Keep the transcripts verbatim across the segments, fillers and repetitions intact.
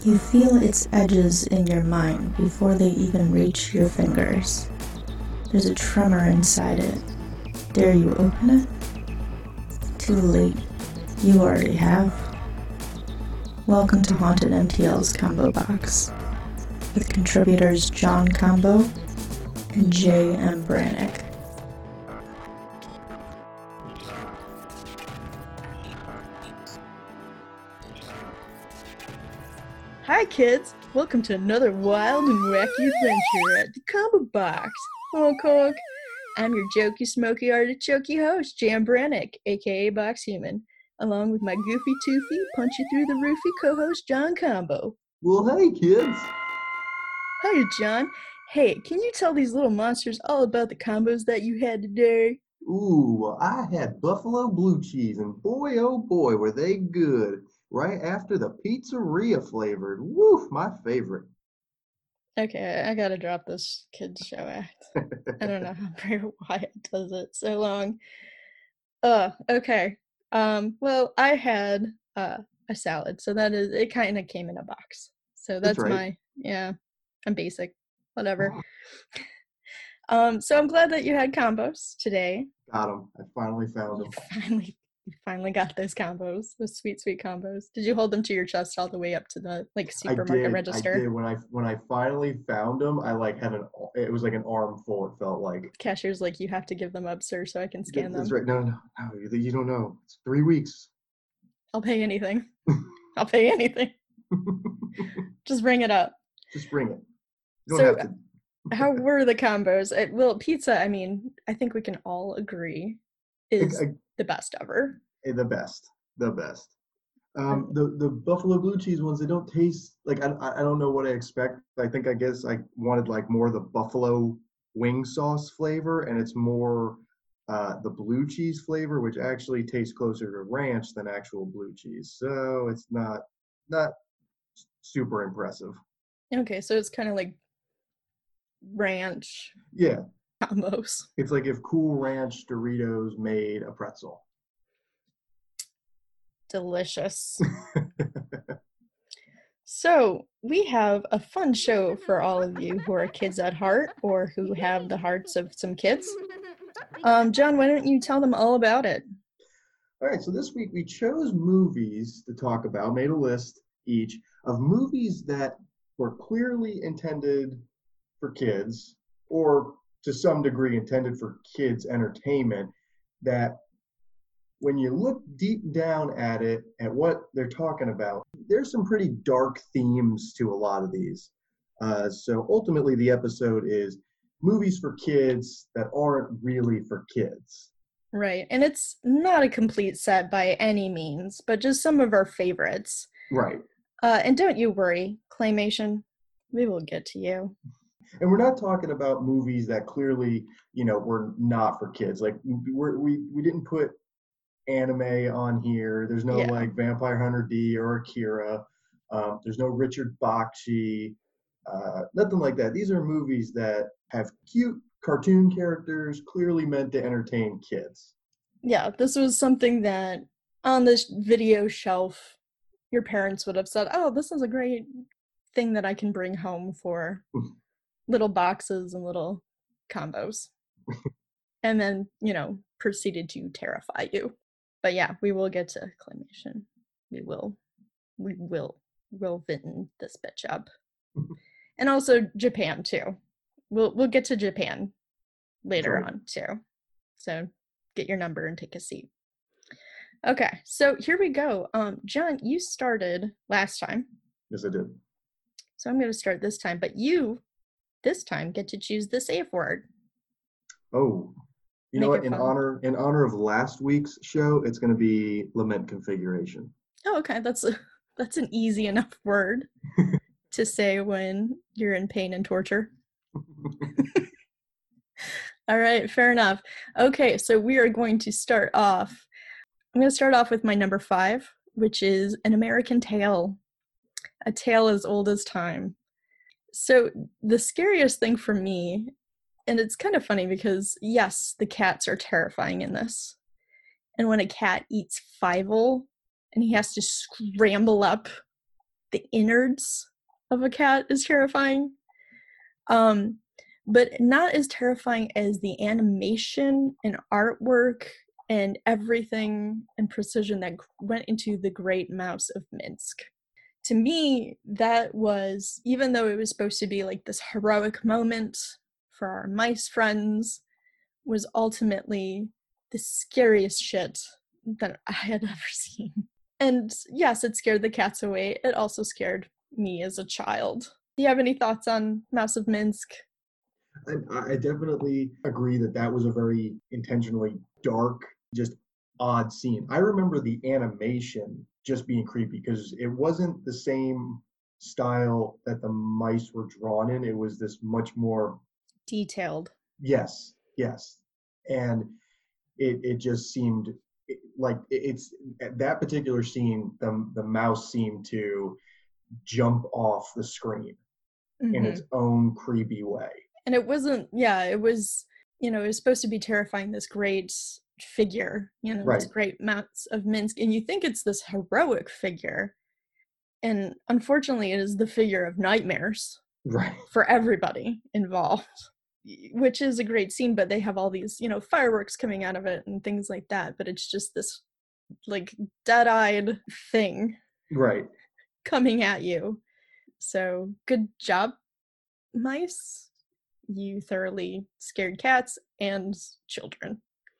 You feel its edges in your mind before they even reach your fingers. There's a tremor inside it. Dare you open it? Too late. You already have. Welcome to Haunted M T L's Combo Box, with contributors John Combo and J M Brannick. Hi kids! Welcome to another wild and wacky adventure at the Combo Box. Honk honk! I'm your jokey smoky artichokey host, J M Brannick, aka Box Human, along with my goofy toofy, punchy through the roofy co-host John Combo. Well, hey kids! Hiya John! Hey, can you tell these little monsters all about the combos that you had today? Ooh, well, I had buffalo blue cheese, and boy, oh boy, were they good. Right after the pizzeria flavored. Woo, my favorite. Okay, I gotta drop this kids show act. I don't know how Bray Wyatt does it so long. Uh, okay. Um, well, I had uh, a salad, so that is, it kind of came in a box. So that's, That's right. my, yeah, I'm basic, whatever. um, so I'm glad that you had combos today. Got them. I finally found them. You finally, you finally got those combos, those sweet, sweet combos. Did you hold them to your chest all the way up to the like supermarket I did, register? I did. When I when I finally found them, I like had an. It was like an armful. It felt like. Cashier's like, you have to give them up, sir, so I can scan That's them. right. No, no, no. You, you don't know. It's three weeks. I'll pay anything. I'll pay anything. Just bring it up. Just bring it. You don't So, have to. how were the combos? I, well, pizza, I mean, I think we can all agree is I, I, the best ever. the best. The best. Um, the the buffalo blue cheese ones, they don't taste like I I don't know what I expect. I think I guess I wanted like more of the buffalo wing sauce flavor, and it's more uh, the blue cheese flavor, which actually tastes closer to ranch than actual blue cheese. So it's not not super impressive. Okay, so it's kind of like ranch Yeah, combos. it's like if Cool Ranch Doritos made a pretzel. Delicious. So, we have a fun show for all of you who are kids at heart or who have the hearts of some kids. Um, John, why don't you tell them all about it? All right, so this week we chose movies to talk about, made a list each of movies that were clearly intended for kids or to some degree intended for kids' entertainment, that when you look deep down at it, at what they're talking about, there's some pretty dark themes to a lot of these. Uh, so ultimately, the episode is movies for kids that aren't really for kids. Right, and it's not a complete set by any means, but just some of our favorites. Right. Uh, and don't you worry, Claymation, we will get to you. And we're not talking about movies that clearly, you know, were not for kids. Like we're, we we didn't put anime on here. There's no Yeah. like Vampire Hunter D or Akira. Um, there's no Richard Bakshi. Uh, nothing like that. These are movies that have cute cartoon characters, clearly meant to entertain kids. Yeah, this was something that on this video shelf, your parents would have said, oh, this is a great thing that I can bring home for little boxes and little combos. And then, you know, proceeded to terrify you. But yeah, we will get to Claymation. We will. We will. We'll vitten this bitch up. And also Japan, too. We'll we'll get to Japan later Right. on, too. So get your number and take a seat. Okay, so here we go. Um, John, you started last time. Yes, I did. So I'm going to start this time. But you, this time, get to choose the safe word. Oh. You Make know it what? In fun. honor in honor of last week's show, it's going to be lament configuration. Oh, okay. That's a, that's an easy enough word to say when you're in pain and torture. All right, fair enough. Okay, so we are going to start off. I'm going to start off with my number five, which is An American Tale, a tale as old as time. So the scariest thing for me, and it's kind of funny because, yes, the cats are terrifying in this. And when a cat eats Fievel and he has to scramble up the innards of a cat is terrifying. Um, but not as terrifying as the animation and artwork and everything and precision that went into The Great Mouse of Minsk. To me, that was, even though it was supposed to be like this heroic moment for our mice friends, was ultimately the scariest shit that I had ever seen. And yes, it scared the cats away. It also scared me as a child. Do you have any thoughts on Mouse of Minsk? I, I definitely agree that that was a very intentionally dark, just odd scene. I remember the animation just being creepy because it wasn't the same style that the mice were drawn in. It was this much more detailed. Yes, yes. And it it just seemed like it's at that particular scene, the the mouse seemed to jump off the screen mm-hmm. in its own creepy way. And it wasn't, yeah, it was, you know, it was supposed to be terrifying, this great figure, you know, right. this great Mouse of Minsk, and you think it's this heroic figure, and unfortunately it is the figure of nightmares right. for everybody involved, which is a great scene, but they have all these, you know, fireworks coming out of it and things like that, but it's just this like dead-eyed thing right coming at you. So good job, mice. You thoroughly scared cats and children.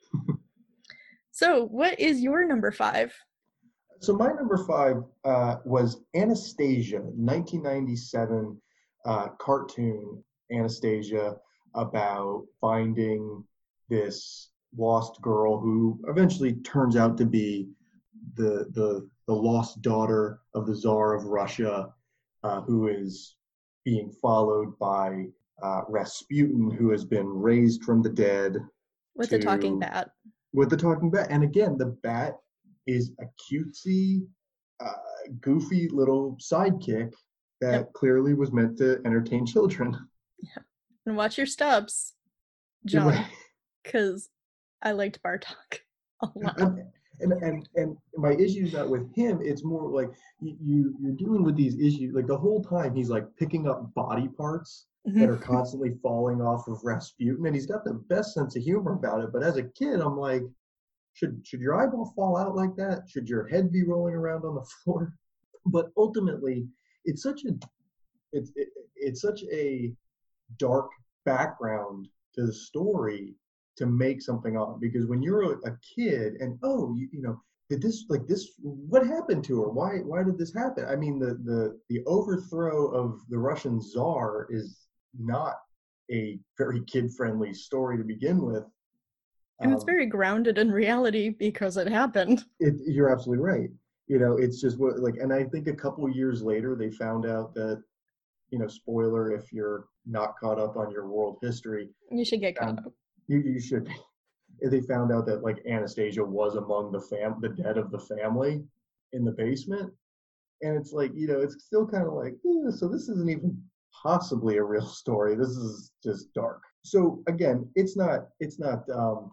So what is your number five? So my number five uh, was Anastasia, nineteen ninety-seven uh, cartoon Anastasia, about finding this lost girl who eventually turns out to be the the, the lost daughter of the Tsar of Russia, uh, who is being followed by uh, Rasputin, who has been raised from the dead. With to, the talking bat. With the talking bat. And again, the bat is a cutesy, uh, goofy little sidekick that yep. clearly was meant to entertain children. Yeah. And watch your steps, John, because I liked Bartok a lot. And, and and and my issue is not with him. It's more like you, you you're dealing with these issues. Like the whole time, he's like picking up body parts mm-hmm. that are constantly falling off of Rasputin, and he's got the best sense of humor about it. But as a kid, I'm like, should should your eyeball fall out like that? Should your head be rolling around on the floor? But ultimately, it's such a it's it, it's such a dark background to the story to make something on, because when you're a, a kid and oh you, you know did this like this what happened to her, why why did this happen? I mean the the the overthrow of the Russian Tsar is not a very kid friendly story to begin with, and um, it's very grounded in reality because it happened. It, you're absolutely right. You know, it's just what like, and I think a couple years later they found out that, you know, spoiler if you're not caught up on your world history, you should get caught um, up. You you should. They found out that like Anastasia was among the fam the dead of the family in the basement, and it's like, you know, it's still kind of like, eh, so this isn't even possibly a real story. This is just dark. So again, it's not it's not um,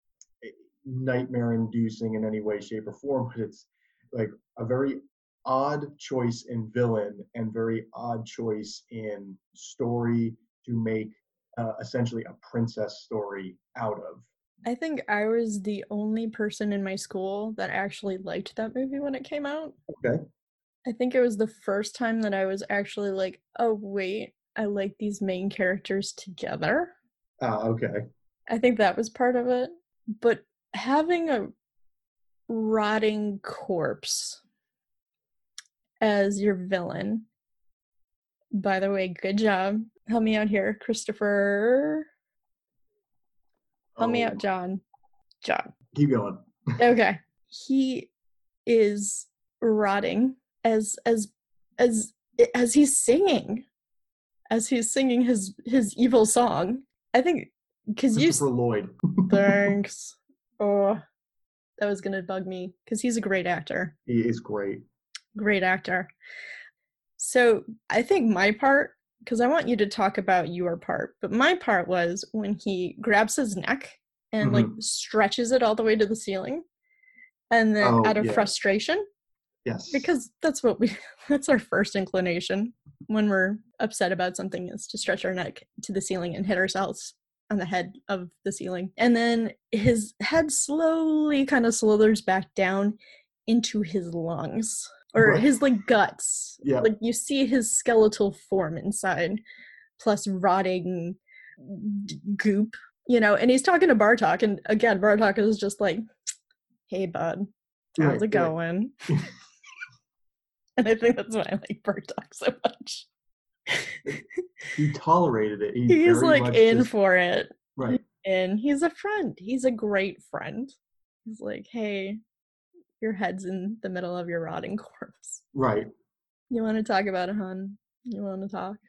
nightmare inducing in any way, shape, or form, but it's like a very odd choice in villain and very odd choice in story to make uh, essentially a princess story out of. I think I was the only person in my school that actually liked that movie when it came out. Okay. I think it was the first time that I was actually like, oh wait, I like these main characters together. Ah, okay. I think that was part of it. But having a rotting corpse as your villain, by the way, good job. Help me out here, Christopher. Help oh. me out, John. John. Keep going. Okay. He is rotting as as as as he's singing. As he's singing his his evil song. I think because you Christopher Lloyd. Thanks. Oh, that was gonna bug me because he's a great actor. He is great. Great actor. So I think my part, because I want you to talk about your part, but my part was when he grabs his neck and mm-hmm. like stretches it all the way to the ceiling, and then oh, out of yeah. frustration, Yes. Because that's what we, that's our first inclination when we're upset about something, is to stretch our neck to the ceiling and hit ourselves on the head of the ceiling. And then his head slowly kind of slithers back down into his lungs, or Right. his like guts. Yeah. Like you see his skeletal form inside, plus rotting d- goop, you know, and he's talking to Bartok, and again, Bartok is just like, hey bud, how's Right, it right. going? And I think that's why I like Bartok so much. He tolerated it. He He's very like much in just- for it. Right. And he's a friend. He's a great friend. He's like, hey, your head's in the middle of your rotting corpse. Right. You want to talk about it, hon? You want to talk?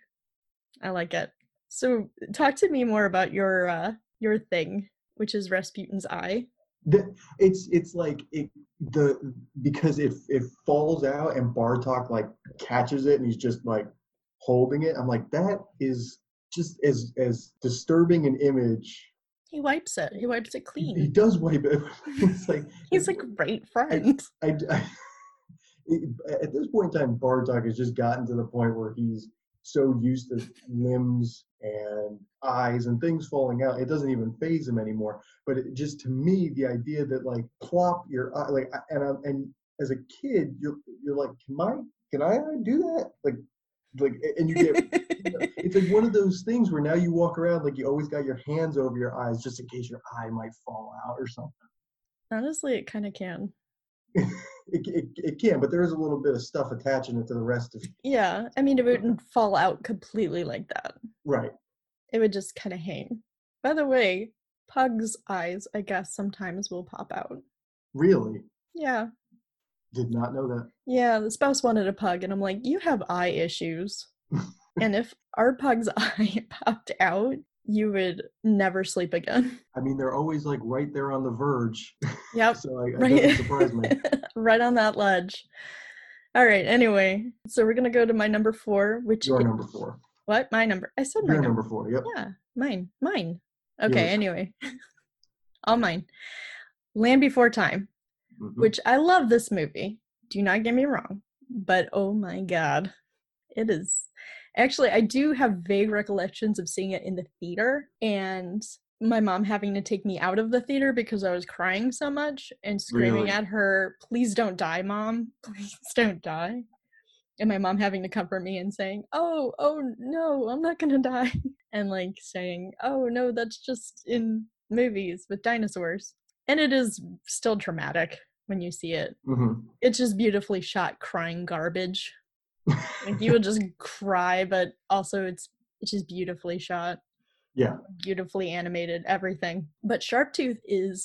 I like it. So talk to me more about your uh, your thing, which is Rasputin's eye. The, it's it's like it the because if it falls out and Bartok like catches it and he's just like holding it, I'm like, that is just as as disturbing an image. He wipes it. He wipes it He clean. does wipe it. It's like He's a great friend. I, I, it, at this point in time, Bartok has just gotten to the point where he's so used to limbs and eyes and things falling out, it doesn't even faze him anymore. But it just, to me, the idea that like plop your eye, like, and I'm, and as a kid, you're you're like, can my can I do that? Like, like, and you get, you know, it's like one of those things where now you walk around like you always got your hands over your eyes just in case your eye might fall out or something. Honestly, it kind of can. it, it, it can, but there is a little bit of stuff attaching it to the rest of it. Yeah, I mean, it wouldn't fall out completely like that. Right. It would just kind of hang. By the way, Pug's eyes, I guess, sometimes will pop out. Really? Yeah. Did not know that. Yeah, the spouse wanted a pug, and I'm like, you have eye issues. And if our pug's eye popped out, you would never sleep again. I mean, they're always like right there on the verge. Yep. So like, it Right. doesn't surprise me. Right on that ledge. All right, anyway. So we're going to go to my number four, which Your is... number four. What? My number. I said my Your number. number four, yep. Yeah, mine. Mine. Okay, Yours. anyway. All mine. Land Before Time, Mm-hmm. which I love this movie. Do not get me wrong. But oh my god. It is... Actually, I do have vague recollections of seeing it in the theater and my mom having to take me out of the theater because I was crying so much and screaming Really? at her, please don't die, Mom. Please don't die. And my mom having to comfort me and saying, oh, oh, no, I'm not gonna die. And like saying, oh, no, that's just in movies with dinosaurs. And it is still traumatic when you see it. Mm-hmm. It's just beautifully shot crying garbage. Like you would just cry, but also it's it's just beautifully shot. Yeah. Beautifully animated, everything. But Sharptooth is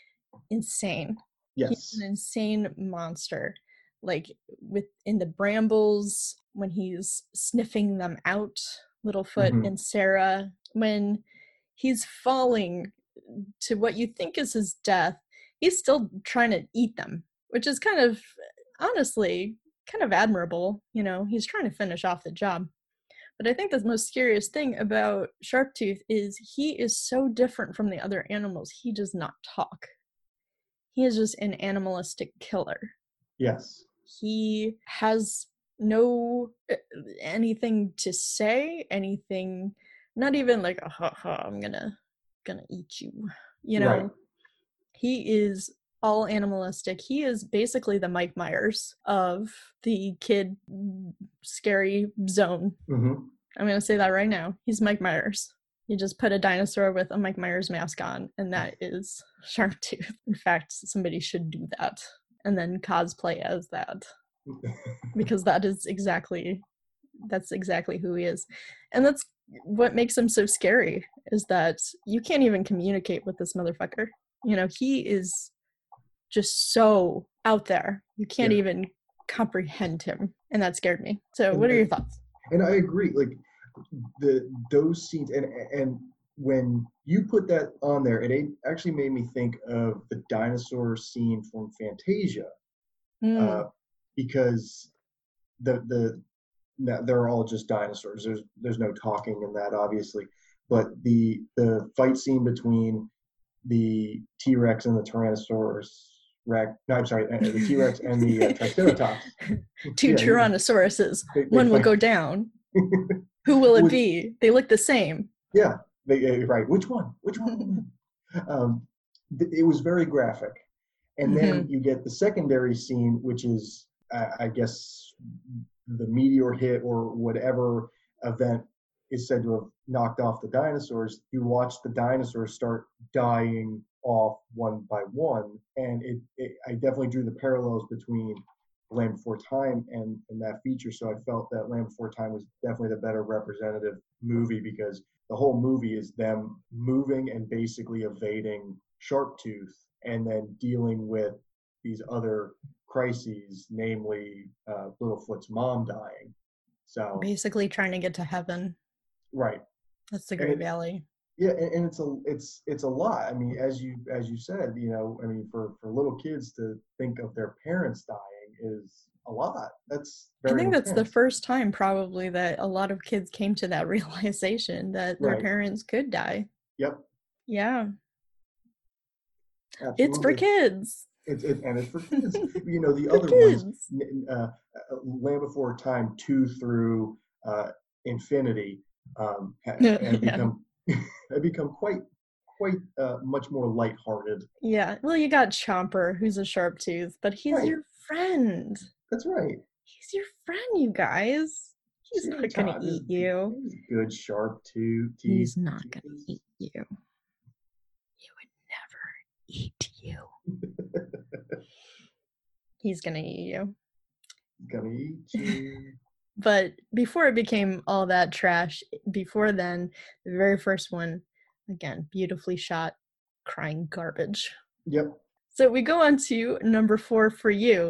insane. Yes. He's an insane monster. Like within the brambles, when he's sniffing them out, Littlefoot Mhm. and Sarah, when he's falling to what you think is his death, he's still trying to eat them, which is kind of, honestly, kind of admirable. You know, he's trying to finish off the job. But I think the most scariest thing about Sharptooth is he is so different from the other animals. He does not talk. He is just an animalistic killer. Yes. He has no uh, anything to say, anything, not even like, oh, ha, ha, I'm gonna gonna eat you. You know, Right. he is all animalistic. He is basically the Mike Myers of the kid scary zone. Mm-hmm. I'm gonna say that right now. He's Mike Myers. You just put a dinosaur with a Mike Myers mask on, and that is Sharptooth. In fact, somebody should do that and then cosplay as that, because that is exactly that's exactly who he is. And that's what makes him so scary, is that you can't even communicate with this motherfucker. You know, he is just so out there. You can't Yeah. even comprehend him, and that scared me. So what are your thoughts? And I agree. Like the those scenes, and and when you put that on there, it actually made me think of the dinosaur scene from Fantasia, Mm. uh, because the the no, they're all just dinosaurs. There's there's no talking in that, obviously, but the the fight scene between the T-Rex and the Tyrannosaurus Rex. No, I'm sorry, uh, the T-Rex and the uh, Triceratops. Two Yeah, Tyrannosauruses. they, they One will fight. go down. Who will it Which- be? They look the same. Yeah, they, uh, right. Which one? Which one? um, th- it was very graphic. And then Mhm. you get the secondary scene, which is, uh, I guess, the meteor hit or whatever event is said to have knocked off the dinosaurs. You watch the dinosaurs start dying off one by one, and it, it I definitely drew the parallels between Land Before Time and, and that feature. So I felt that Land Before Time was definitely the better representative movie, because the whole movie is them moving and basically evading Sharptooth and then dealing with these other crises, namely uh, Littlefoot's mom dying. So Basically trying to get to heaven. right, That's the And Great it- Valley. yeah, and, and it's a it's it's a lot. I mean, as you as you said, you know, I mean, for for little kids to think of their parents dying is a lot. That's I very think that's the intense. first time probably that a lot of kids came to that realization that their Right. parents could die. Yep, Yeah. absolutely. It's for kids. It's it, and it's for kids. You know, the For other ones, kids. n- uh, uh, Land Before Time two through uh, Infinity, um, ha- Yeah. have become have become quite quite uh, much more lighthearted. Yeah. Well, you got Chomper, who's a sharp tooth, but he's Right. your friend. That's right. He's your friend, you guys. He's See, not gonna Todd, eat this- you. this good sharp tooth. He's teeth. not gonna eat you. He would never eat you. He's gonna eat you. Gonna eat you. But before it became all that trash, before then, the very first one, again, beautifully shot, crying garbage. Yep. So we go on to number four for you.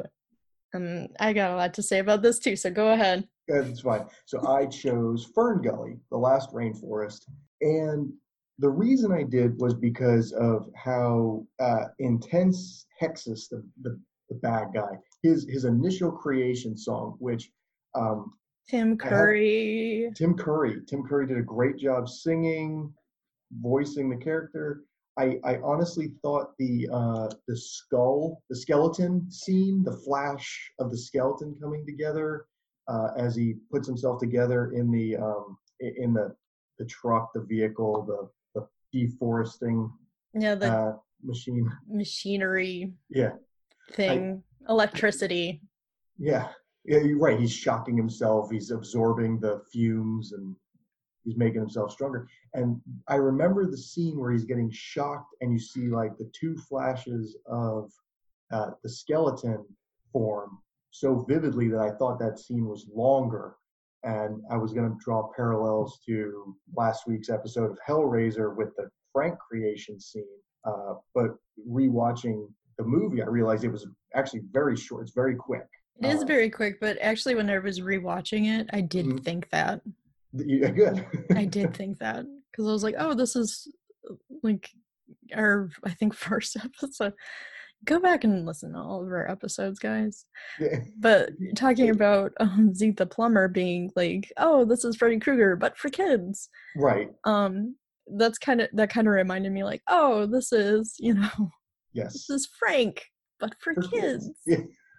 Um, I got a lot to say about this too, so go ahead. That's fine. So I chose Fern Gully, the last rainforest. And the reason I did was because of how uh, intense Hexus, the, the, the bad guy, his his initial creation song, which um, Tim I have- Curry. Tim Curry, Tim Curry did a great job singing, voicing the character. I, I honestly thought the uh, the skull, the skeleton scene, the flash of the skeleton coming together uh, as he puts himself together in the um, i- in the the truck, the vehicle, the the deforesting Yeah, the uh, machine. machinery Yeah, thing, electricity. yeah, yeah. You're right. He's shocking himself. He's absorbing the fumes and he's making himself stronger. And I remember the scene where he's getting shocked and you see like the two flashes of uh, the skeleton form so vividly that I thought that scene was longer. And I was going to draw parallels to last week's episode of Hellraiser with the Frank creation scene. Uh, but rewatching the movie, I realized it was actually very short. It's very quick. It is Uh, very quick, but actually when I was rewatching it, I did Mhm. think that. Yeah, good. I did think that. Because I was like, oh, this is like our, I think, first episode. Go back and listen to all of our episodes, guys. Yeah. But talking about um, Zeke the Plumber being like, oh, this is Freddy Krueger, but for kids. Right. Um, that's kind of that kind of reminded me, like, oh, this is, you know, Yes. this is Frank, but for, For kids. Yeah.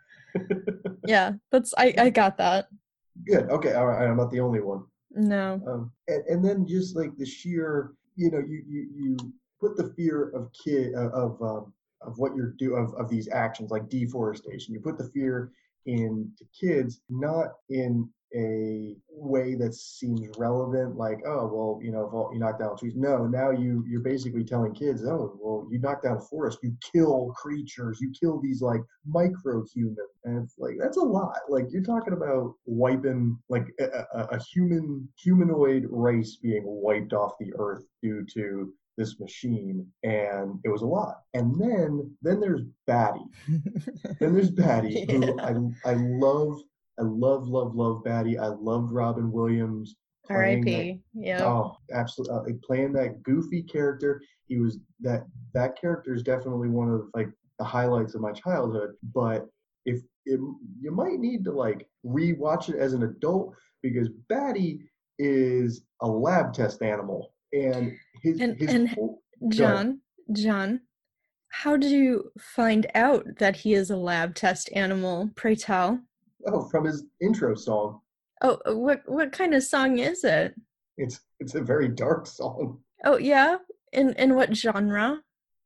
Yeah, that's I I got that. Good. Okay. All right. I'm not the only one. No. Um, and, and then just like the sheer, you know, you you you put the fear of kid uh, of um, of what you're do of of these actions like deforestation. You put the fear into kids, not in a way that seems relevant, like, oh well, you know, if all, you knock down trees. No, now you you're basically telling kids, oh well, you knock down a forest, you kill creatures, you kill these like micro humans, and it's like that's a lot. Like you're talking about wiping like a, a, a human humanoid race being wiped off the earth due to this machine, and it was a lot. And then then there's Batty. Then there's Batty, who Yeah. I I love. I love, love, love Batty. I loved Robin Williams R I playing that. P Yeah. Oh, absolutely! Uh, playing that goofy character. He was that. That character is definitely one of like the highlights of my childhood. But if it, you might need to like rewatch it as an adult because Batty is a lab test animal, and his And- his and- whole, John, John, How did you find out that he is a lab test animal? Pray tell. Oh, from his intro song. Oh, what what kind of song is it? It's it's a very dark song. Oh yeah, in in what genre?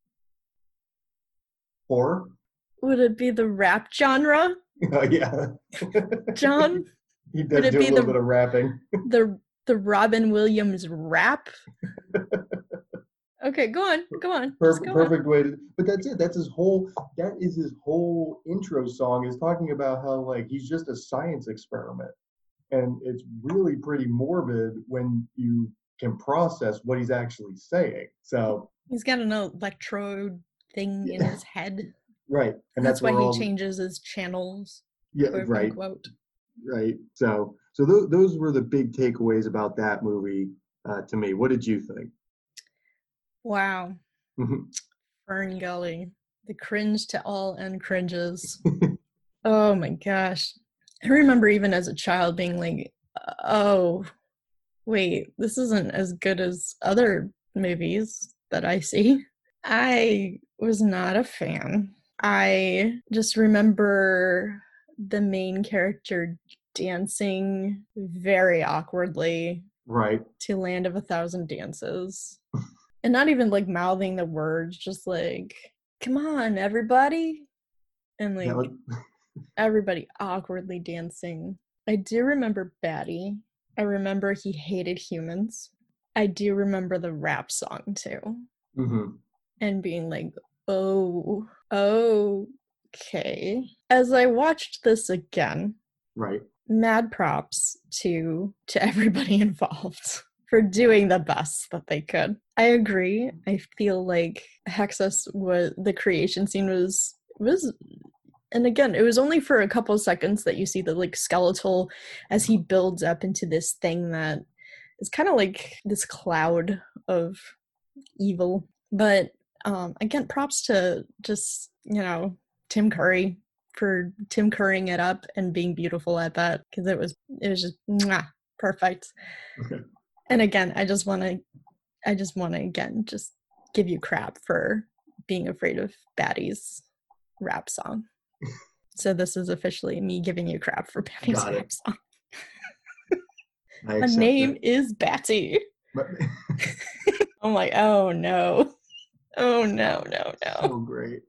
Horror? Would it be the rap genre, Oh, yeah. John? He Would does it do a be little the bit of rapping. the the Robin Williams rap? Okay, go on, go on, just Perfect, go on. perfect way to. But that's it. That's his whole. That is his whole intro song. Is talking about how like he's just a science experiment, and it's really pretty morbid when you can process what he's actually saying. So He's got an electrode thing in yeah, his head. right, and That's that's why where he all. changes his channels, Yeah, quote right, unquote. right. So so th- those were the big takeaways about that movie uh, to me. What did you think? Wow. Fern Gully. The cringe to all end cringes. Oh my gosh. I remember even as a child being like, oh, wait, this isn't as good as other movies that I see. I was not a fan. I just remember the main character dancing very awkwardly Right. to Land of a Thousand Dances. And not even like mouthing the words, just like, come on, everybody. And like Was... everybody awkwardly dancing. I do remember Batty. I remember he hated humans. I do remember the rap song too. Mm-hmm. And being like, oh, okay. As I watched this again, right. Mad props to to everybody involved for doing the best that they could. I agree. I feel like Hexus was the creation scene was was and again, it was only for a couple of seconds that you see the like skeletal as he builds up into this thing that is kind of like this cloud of evil. But um again, props to just, you know, Tim Curry for Tim Currying it up and being beautiful at that, because it was it was just mwah, perfect. Okay. And again, I just want to I just want to again just give you crap for being afraid of Batty's rap song. So this is officially me giving you crap for Batty's Got rap it. song. My name it. is Batty. But... I'm like, oh no. Oh no, no, no. So great.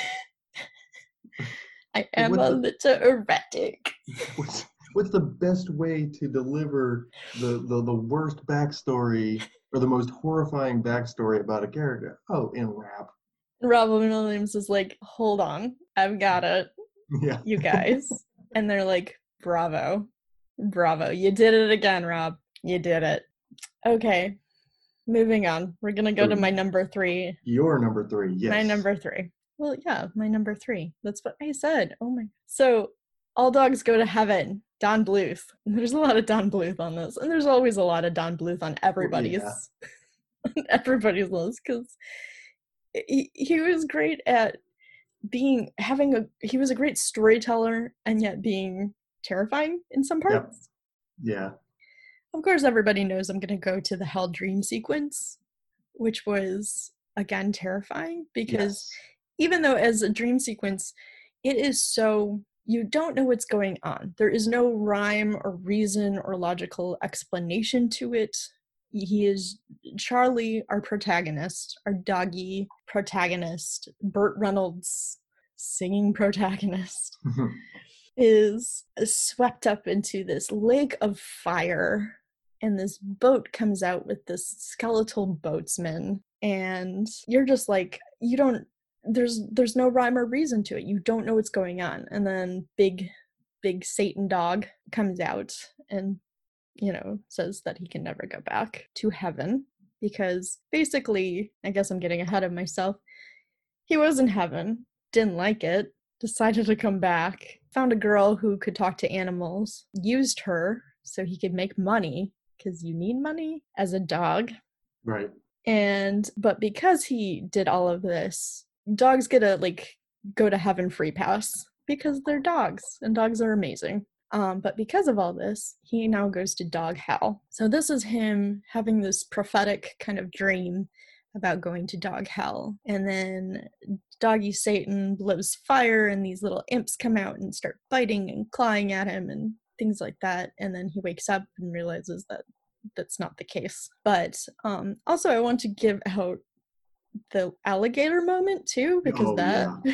I am a the, little erratic. What's, what's the best way to deliver the, the, the worst backstory or the most horrifying backstory about a character? Oh, in rap. Robin Williams is like, hold on, I've got it. Yeah. You guys. And they're like, bravo. Bravo. You did it again, Rob. You did it. Okay. Moving on. We're going to go to my number three. Your number three, yes. My number three. Well, yeah, my number three. That's what I said. Oh my. So, All Dogs Go to Heaven. Don Bluth. There's a lot of Don Bluth on this. And there's always a lot of Don Bluth on everybody's, yeah. on everybody's list, because he, he was great at being, having a, he was a great storyteller and yet being terrifying in some parts. Yep. Yeah. Of course, everybody knows I'm going to go to the Hell Dream sequence, which was, again, terrifying, because yes. even though as a dream sequence, it is so, you don't know what's going on. There is no rhyme or reason or logical explanation to it. He is Charlie, our protagonist, our doggy protagonist, Burt Reynolds singing protagonist, is swept up into this lake of fire, and this boat comes out with this skeletal boatsman, and you're just like, you don't, there's there's no rhyme or reason to it. You don't know what's going on. And then big, big Satan dog comes out and, you know, says that he can never go back to heaven, because basically, I guess I'm getting ahead of myself, he was in heaven, didn't like it, decided to come back, found a girl who could talk to animals, used her so he could make money, because you need money as a dog. Right. And, but because he did all of this, dogs get a, like, go to heaven free pass, because they're dogs, and dogs are amazing. Um, but because of all this, he now goes to dog hell. So this is him having this prophetic kind of dream about going to dog hell. And then Doggy Satan blows fire and these little imps come out and start biting and clawing at him and things like that. And then he wakes up and realizes that that's not the case. But um, also I want to give out the alligator moment too, because Oh, that yeah.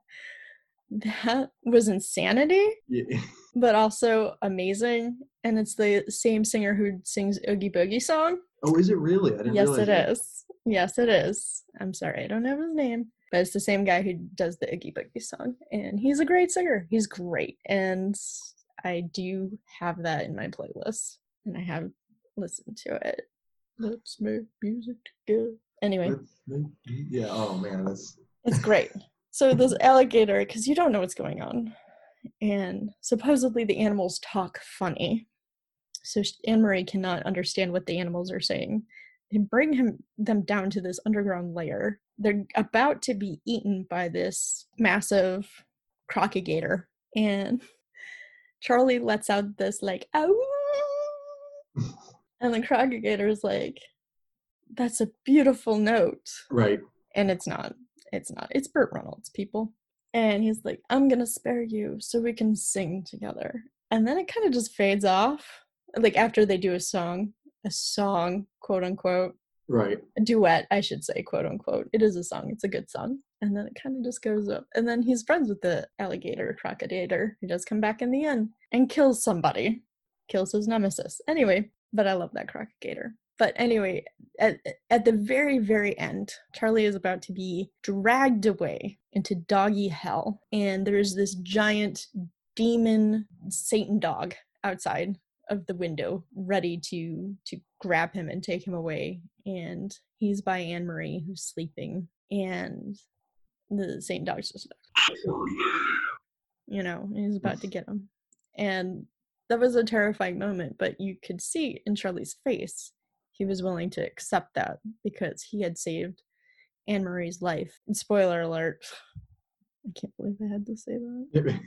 that was insanity, Yeah. but also amazing. And it's the same singer who sings Oogie Boogie song. Oh, is it really? I didn't Yes, realize it that. is. Yes, it is. I'm sorry, I don't know his name, but it's the same guy who does the Oogie Boogie song, and he's a great singer. He's great, and I do have that in my playlist, and I have listened to it. Let's make music together. Anyway, Let's make- Yeah. Oh man, that's it's great. So this alligator, because you don't know what's going on, and supposedly the animals talk funny. So Anne-Marie cannot understand what the animals are saying. They bring him them down to this underground lair. They're about to be eaten by this massive crocagator, and Charlie lets out this like "ow," and the crocagator is like, "That's a beautiful note," right. and it's not. It's not. It's Burt Reynolds, people. And he's like, "I'm gonna spare you so we can sing together." And then it kind of just fades off. Like after they do a song, a song, quote unquote, Right. a duet, I should say, quote unquote. It is a song. It's a good song. And then it kind of just goes up. And then he's friends with the alligator crocodile who does come back in the end and kills somebody. Kills his nemesis. Anyway, but I love that crocodile. But anyway, at, at the very, very end, Charlie is about to be dragged away into doggy hell. And there's this giant demon Satan dog outside of the window, ready to to grab him and take him away. And he's by Anne-Marie, who's sleeping. And the Satan dog's just, you know, he's about to get him. And that was a terrifying moment, but you could see in Charlie's face, he was willing to accept that because he had saved Anne-Marie's life. And spoiler alert, I can't believe I had to say that.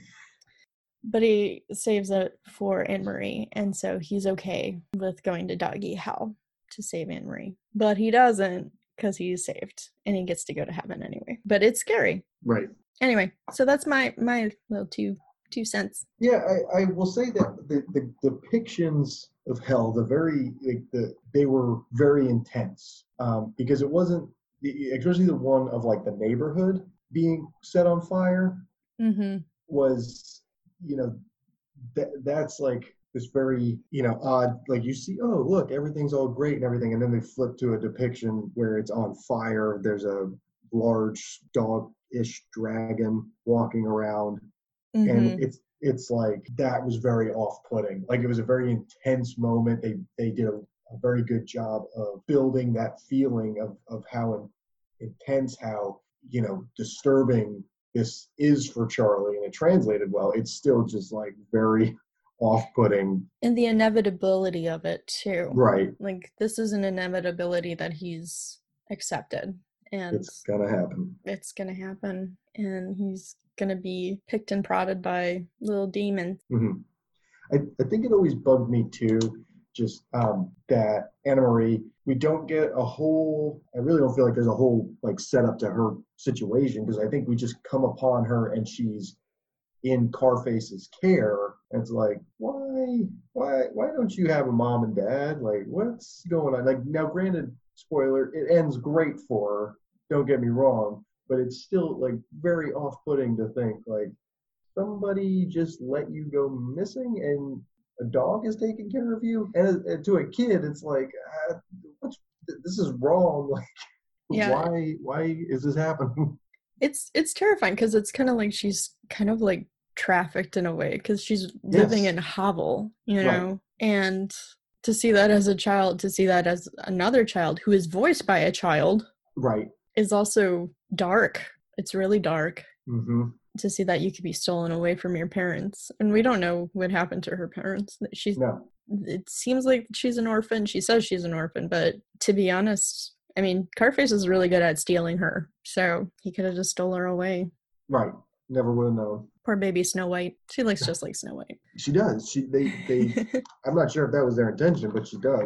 But he saves it for Anne-Marie, and so he's okay with going to doggy hell to save Anne-Marie. But he doesn't, because he's saved, and he gets to go to heaven anyway. But it's scary. Right. Anyway, so that's my my little two two cents. Yeah, I, I will say that the, the depictions of hell, the very like the they were very intense um, because it wasn't the, especially the one of like the neighborhood being set on fire Mm-hmm. was, you know, that that's like this very, you know, odd, like you see, oh, look, everything's all great and everything. And then they flip to a depiction where it's on fire. There's a large dog-ish dragon walking around. Mm-hmm. And it's it's like that was very off-putting. Like it was a very intense moment. They they did a, a very good job of building that feeling of, of how in, intense, how, you know, disturbing this is for Charlie, and it translated well. It's still just like very off-putting. And the inevitability of it too. Right. Like this is an inevitability that he's accepted. And It's gonna happen. It's gonna happen. And he's gonna be picked and prodded by little demons. Mm-hmm. I, I think it always bugged me too, just um, that Anne-Marie, we don't get a whole, I really don't feel like there's a whole like setup to her situation, because I think we just come upon her and she's in Carface's care. And it's like, why, why, why don't you have a mom and dad? Like, what's going on? Like, now granted, spoiler, it ends great for her, don't get me wrong, but it's still like very off-putting to think like somebody just let you go missing and a dog is taking care of you. And, and to a kid, it's like, uh, what's, this is wrong. Like, Yeah. why, why is this happening? It's it's terrifying because it's kind of like she's kind of like trafficked in a way because she's living Yes. in a hovel, you know, Right. and to see that as a child, to see that as another child who is voiced by a child Right. is also dark. It's really dark Mm-hmm. to see that you could be stolen away from your parents. And we don't know what happened to her parents. She's No. It seems like she's an orphan. She says she's an orphan, but to be honest, I mean, Carface is really good at stealing her, so he could have just stole her away. Right. Never would have known. Poor baby Snow White. She looks just like Snow White. She does. She they they I'm not sure if that was their intention, but she does.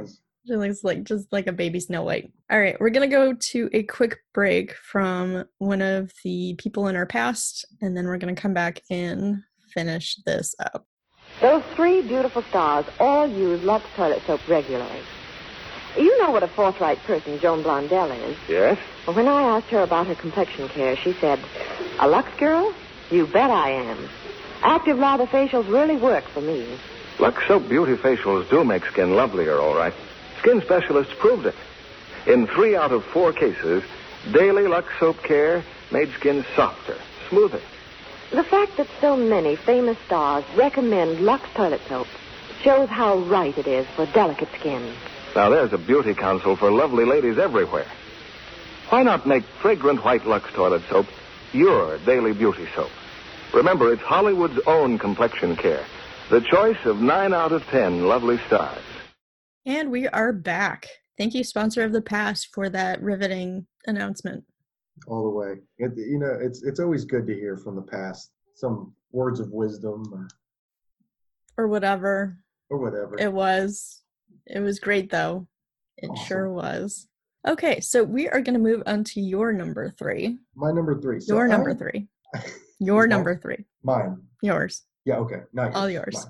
She looks like just like a baby Snow White. All right, we're gonna go to a quick break from one of the people in our past, and then we're gonna come back and finish this up. Those three beautiful stars all use Lux toilet soap regularly. You know what a forthright person Joan Blondell is. Yes? Well, when I asked her about her complexion care, she said, a Lux girl? You bet I am. Active lather facials really work for me. Lux Soap Beauty Facials do make skin lovelier, all right. Skin specialists proved it. In three out of four cases, daily Lux Soap care made skin softer, smoother. The fact that so many famous stars recommend Lux toilet soap shows how right it is for delicate skin. Now, there's a beauty counsel for lovely ladies everywhere. Why not make fragrant white Lux toilet soap your daily beauty soap? Remember, it's Hollywood's own complexion care. The choice of nine out of ten lovely stars. And we are back. Thank you, sponsor of the past, for that riveting announcement. All the way. It, you know, it's it's always good to hear from the past some words of wisdom or or whatever. Or whatever. It was. It was great, though. It awesome. Sure was. Okay, so we are going to move on to your number three. My number three. So your I, number three. Your number mine? three. Mine. Yours. Yeah. Okay. Not yours. All yours.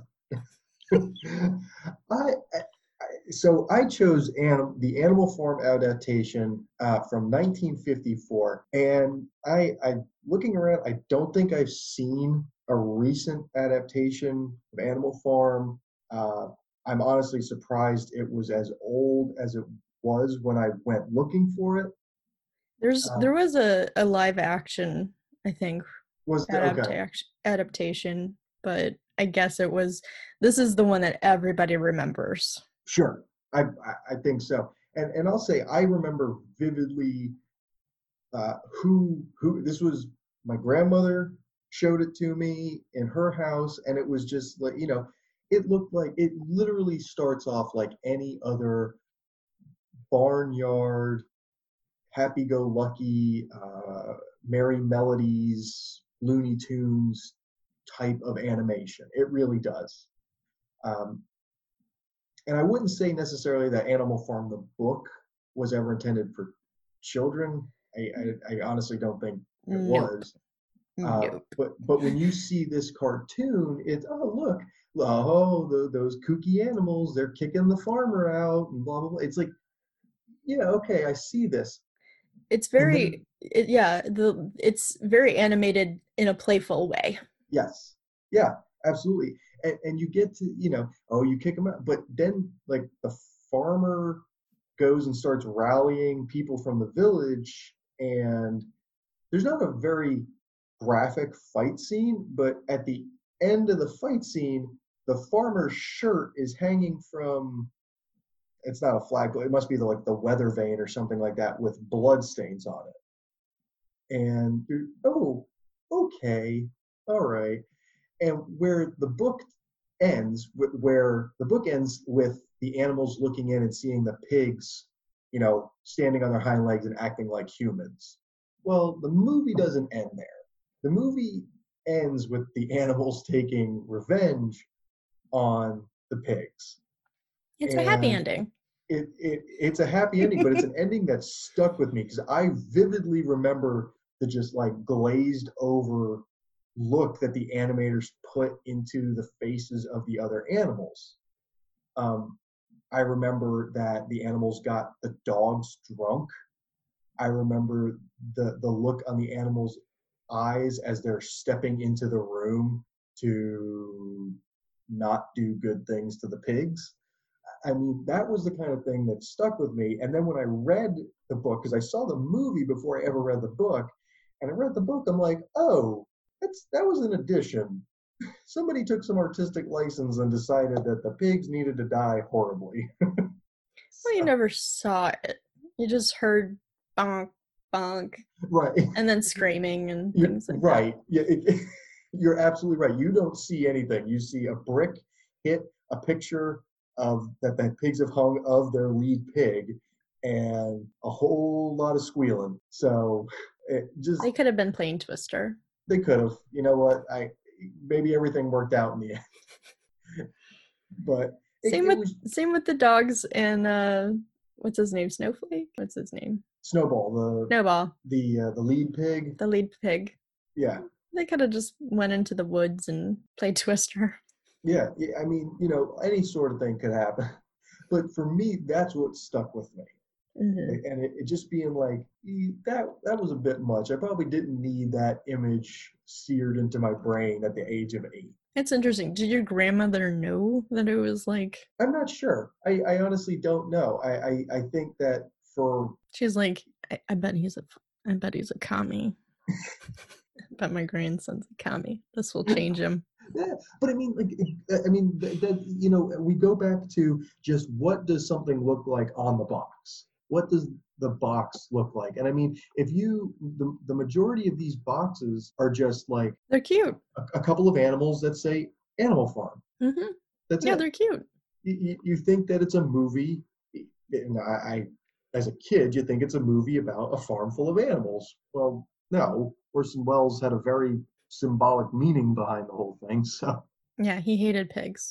I, I so I chose anim, the Animal Farm adaptation uh, from nineteen fifty-four, and I, I looking around, I don't think I've seen a recent adaptation of Animal Farm. Uh, I'm honestly surprised it was as old as it was when I went looking for it. There's um, there was a, a live action, I think, was the, adapta- okay. adaptation, but I guess it was. This is the one that everybody remembers. Sure, I I think so, and and I'll say I remember vividly uh, who who this was. My grandmother showed it to me in her house, and it was just like, you know, it looked like it literally starts off like any other barnyard, happy-go-lucky, uh, Merry Melodies, Looney Tunes type of animation. It really does. Um, And I wouldn't say necessarily that Animal Farm, the book, was ever intended for children. I, I, I honestly don't think it Nope. was. Uh, Nope. but but when you see this cartoon, it's, oh, look, oh, the, those kooky animals, they're kicking the farmer out and blah, blah, blah. It's like, yeah, okay, I see this. It's very, then, it, yeah, the it's very animated in a playful way. Yes. Yeah, absolutely. And, and you get to, you know, oh, you kick them out. But then, like, the farmer goes and starts rallying people from the village, and there's not a very graphic fight scene, but at the end of the fight scene, the farmer's shirt is hanging from, it's not a flagpole, it must be the, like the weather vane or something like that with blood stains on it. And you're, oh, okay, all right. And where the book ends, where the book ends with the animals looking in and seeing the pigs, you know, standing on their hind legs and acting like humans. Well, the movie doesn't end there. The movie ends with the animals taking revenge on the pigs. It's and a happy ending. It, it It's a happy ending, but it's an ending that stuck with me because I vividly remember the just like glazed over look that the animators put into the faces of the other animals. Um, I remember that the animals got the dogs drunk. I remember the, the look on the animals' eyes as they're stepping into the room to not do good things to the pigs. I mean, that was the kind of thing that stuck with me. And then when I read the book, because I saw the movie before I ever read the book, and I read the book, I'm like, oh, that's that was an addition. Somebody took some artistic license and decided that the pigs needed to die horribly. Well, you never saw it. You just heard bonk, bonk. Right. And then screaming and You're, things like right. that. Yeah, it, you're absolutely right. You don't see anything. You see a brick hit a picture of that the pigs have hung of their lead pig and a whole lot of squealing. So it just They could have been playing Twister. They could have. You know what? I maybe everything worked out in the end. But It, Same it with was same with the dogs and uh, what's his name? Snowflake. What's his name? Snowball, the Snowball, the uh, the lead pig. the lead pig. Yeah, They could have just went into the woods and played Twister. yeah, yeah. I mean, you know, any sort of thing could happen. But for me, that's what stuck with me. Mhm. And it, it just being like "E- that that was a bit much. I probably didn't need that image seared into my brain at the age of eight. It's interesting. Did your grandmother know that it was like? I'm not sure. I, I honestly don't know. I, I, I think that for She's like, I, I bet he's a, I bet he's a commie. I bet my grandson's a commie. This will change him. yeah, but I mean, like, it- I mean, that, that you know, we go back to just what does something look like on the box? What does the box look like? And I mean, if you, the, the majority of these boxes are just like They're cute. a, a couple of animals that say Animal Farm. hmm That's Yeah, it. they're cute. You, you, you think that it's a movie, and I, I, as a kid, you think it's a movie about a farm full of animals. Well, no, Orson Welles had a very symbolic meaning behind the whole thing. So, Yeah, he hated pigs,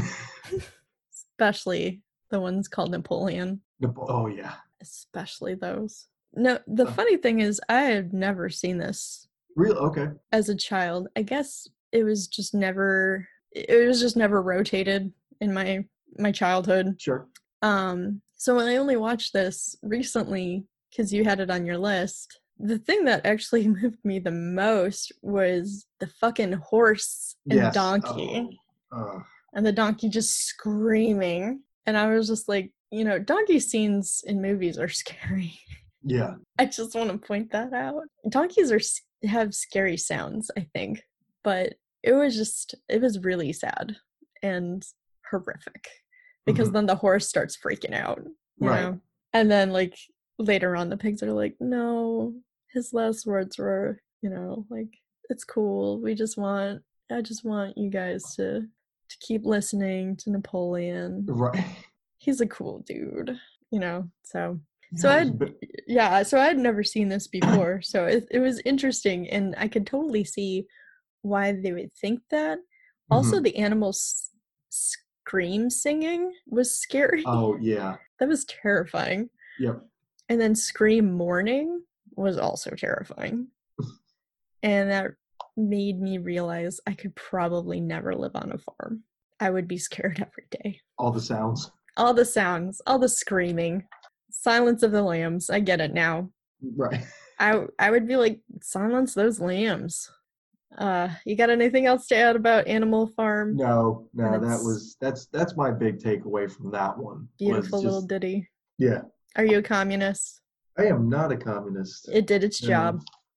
especially the ones called Napoleon. oh yeah, Especially those. No, the Uh. funny thing is, I had never seen this real okay. as a child. I guess it was just never. It was just never rotated in my my childhood. Sure. Um, so when I only watched this recently, because you had it on your list, the thing that actually moved me the most was the fucking horse and Yes. donkey. Oh, uh, And the donkey just screaming. And I was just like, you know, donkey scenes in movies are scary. yeah. I just want to point that out. Donkeys are s- have scary sounds, I think, but it was just it was really sad and horrific because Mhm. then the horse starts freaking out, you Right. know. And then like later on the pigs are like, "No, his last words were, you know, like it's cool. We just want I just want you guys to to keep listening to Napoleon. Right. He's a cool dude, you know." So You so know, I it's a bit- yeah, so I had never seen this before, so it it was interesting, and I could totally see why they would think that. Also, Mhm. the animals scream singing was scary. Oh yeah. That was terrifying. Yep. And then scream mourning was also terrifying. And that made me realize I could probably never live on a farm. I would be scared every day. All the sounds. All the sounds, all the screaming, Silence of the Lambs. I get it now. Right. I I would be like, silence those lambs. Uh, you got anything else to add about Animal Farm? No, no, And that it's- was that's that's my big takeaway from that one. was Beautiful little just- ditty. Yeah. Are you a communist? I am not a communist. It did its No. job.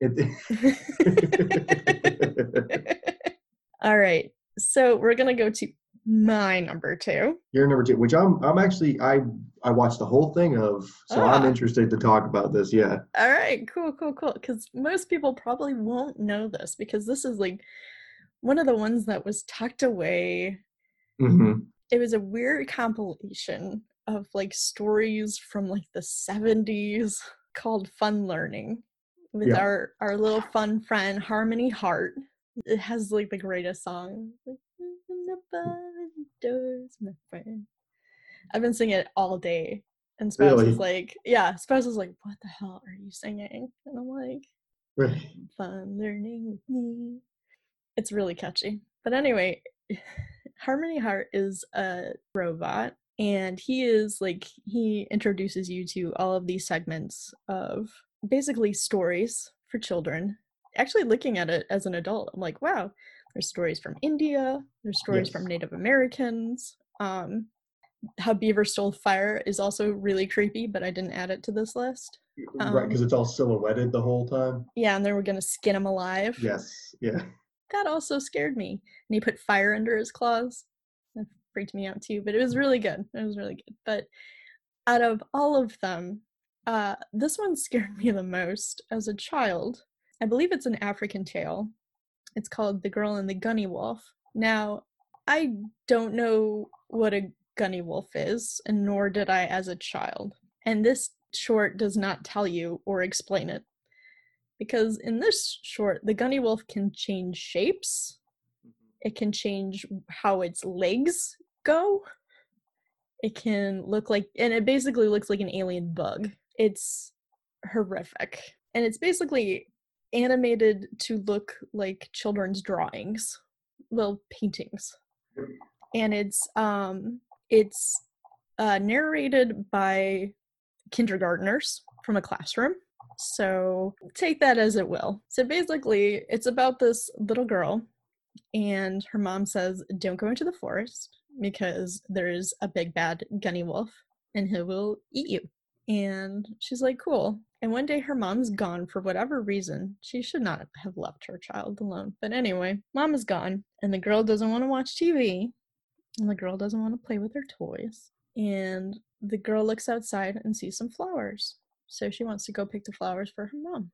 It, All right. So we're gonna go to my number two. you're number two, which I'm I'm actually I I watched the whole thing of, so I'm Ah. interested to talk about this. Yeah. All right, cool, cool, cool. Because most people probably won't know this because this is like one of the ones that was tucked away. Mm-hmm. It was a weird compilation of like stories from like the seventies called Fun Learning with Yeah. our our little fun friend Harmony Hart. It has like the greatest song. Like, "Open the barn doors, my friend." I've been singing it all day. And Spouse Really? is like, yeah, Spouse is like, what the hell are you singing? And I'm like, Right. Fun learning with me. It's really catchy. But anyway, Harmony Hart is a robot, and he is like, he introduces you to all of these segments of basically stories for children. Actually, looking at it as an adult, I'm like, wow, there's stories from India, there's stories Yes. from Native Americans. Um, How Beaver Stole Fire is also really creepy, but I didn't add it to this list. Right, Um, because it's all silhouetted the whole time. Yeah, and they were gonna skin him alive. Yes. Yeah. That also scared me. And he put fire under his claws. That freaked me out too, but it was really good. It was really good. But out of all of them, uh, this one scared me the most as a child. I believe it's an African tale. It's called The Girl and the Gunny Wolf. Now, I don't know what a gunny wolf is, and nor did I as a child. And this short does not tell you or explain it. Because in this short, the gunny wolf can change shapes. It can change how its legs go. It can look like, and it basically looks like an alien bug. It's horrific. And it's basically animated to look like children's drawings, little paintings. And it's um it's uh, narrated by kindergartners from a classroom. So take that as it will. So basically, it's about this little girl, and her mom says, don't go into the forest because there's a big bad gunny wolf and he will eat you. And she's like, cool. And one day her mom's gone for whatever reason. She should not have left her child alone. But anyway, mom is gone, and the girl doesn't want to watch T V, and the girl doesn't want to play with her toys. And the girl looks outside and sees some flowers. So she wants to go pick the flowers for her mom.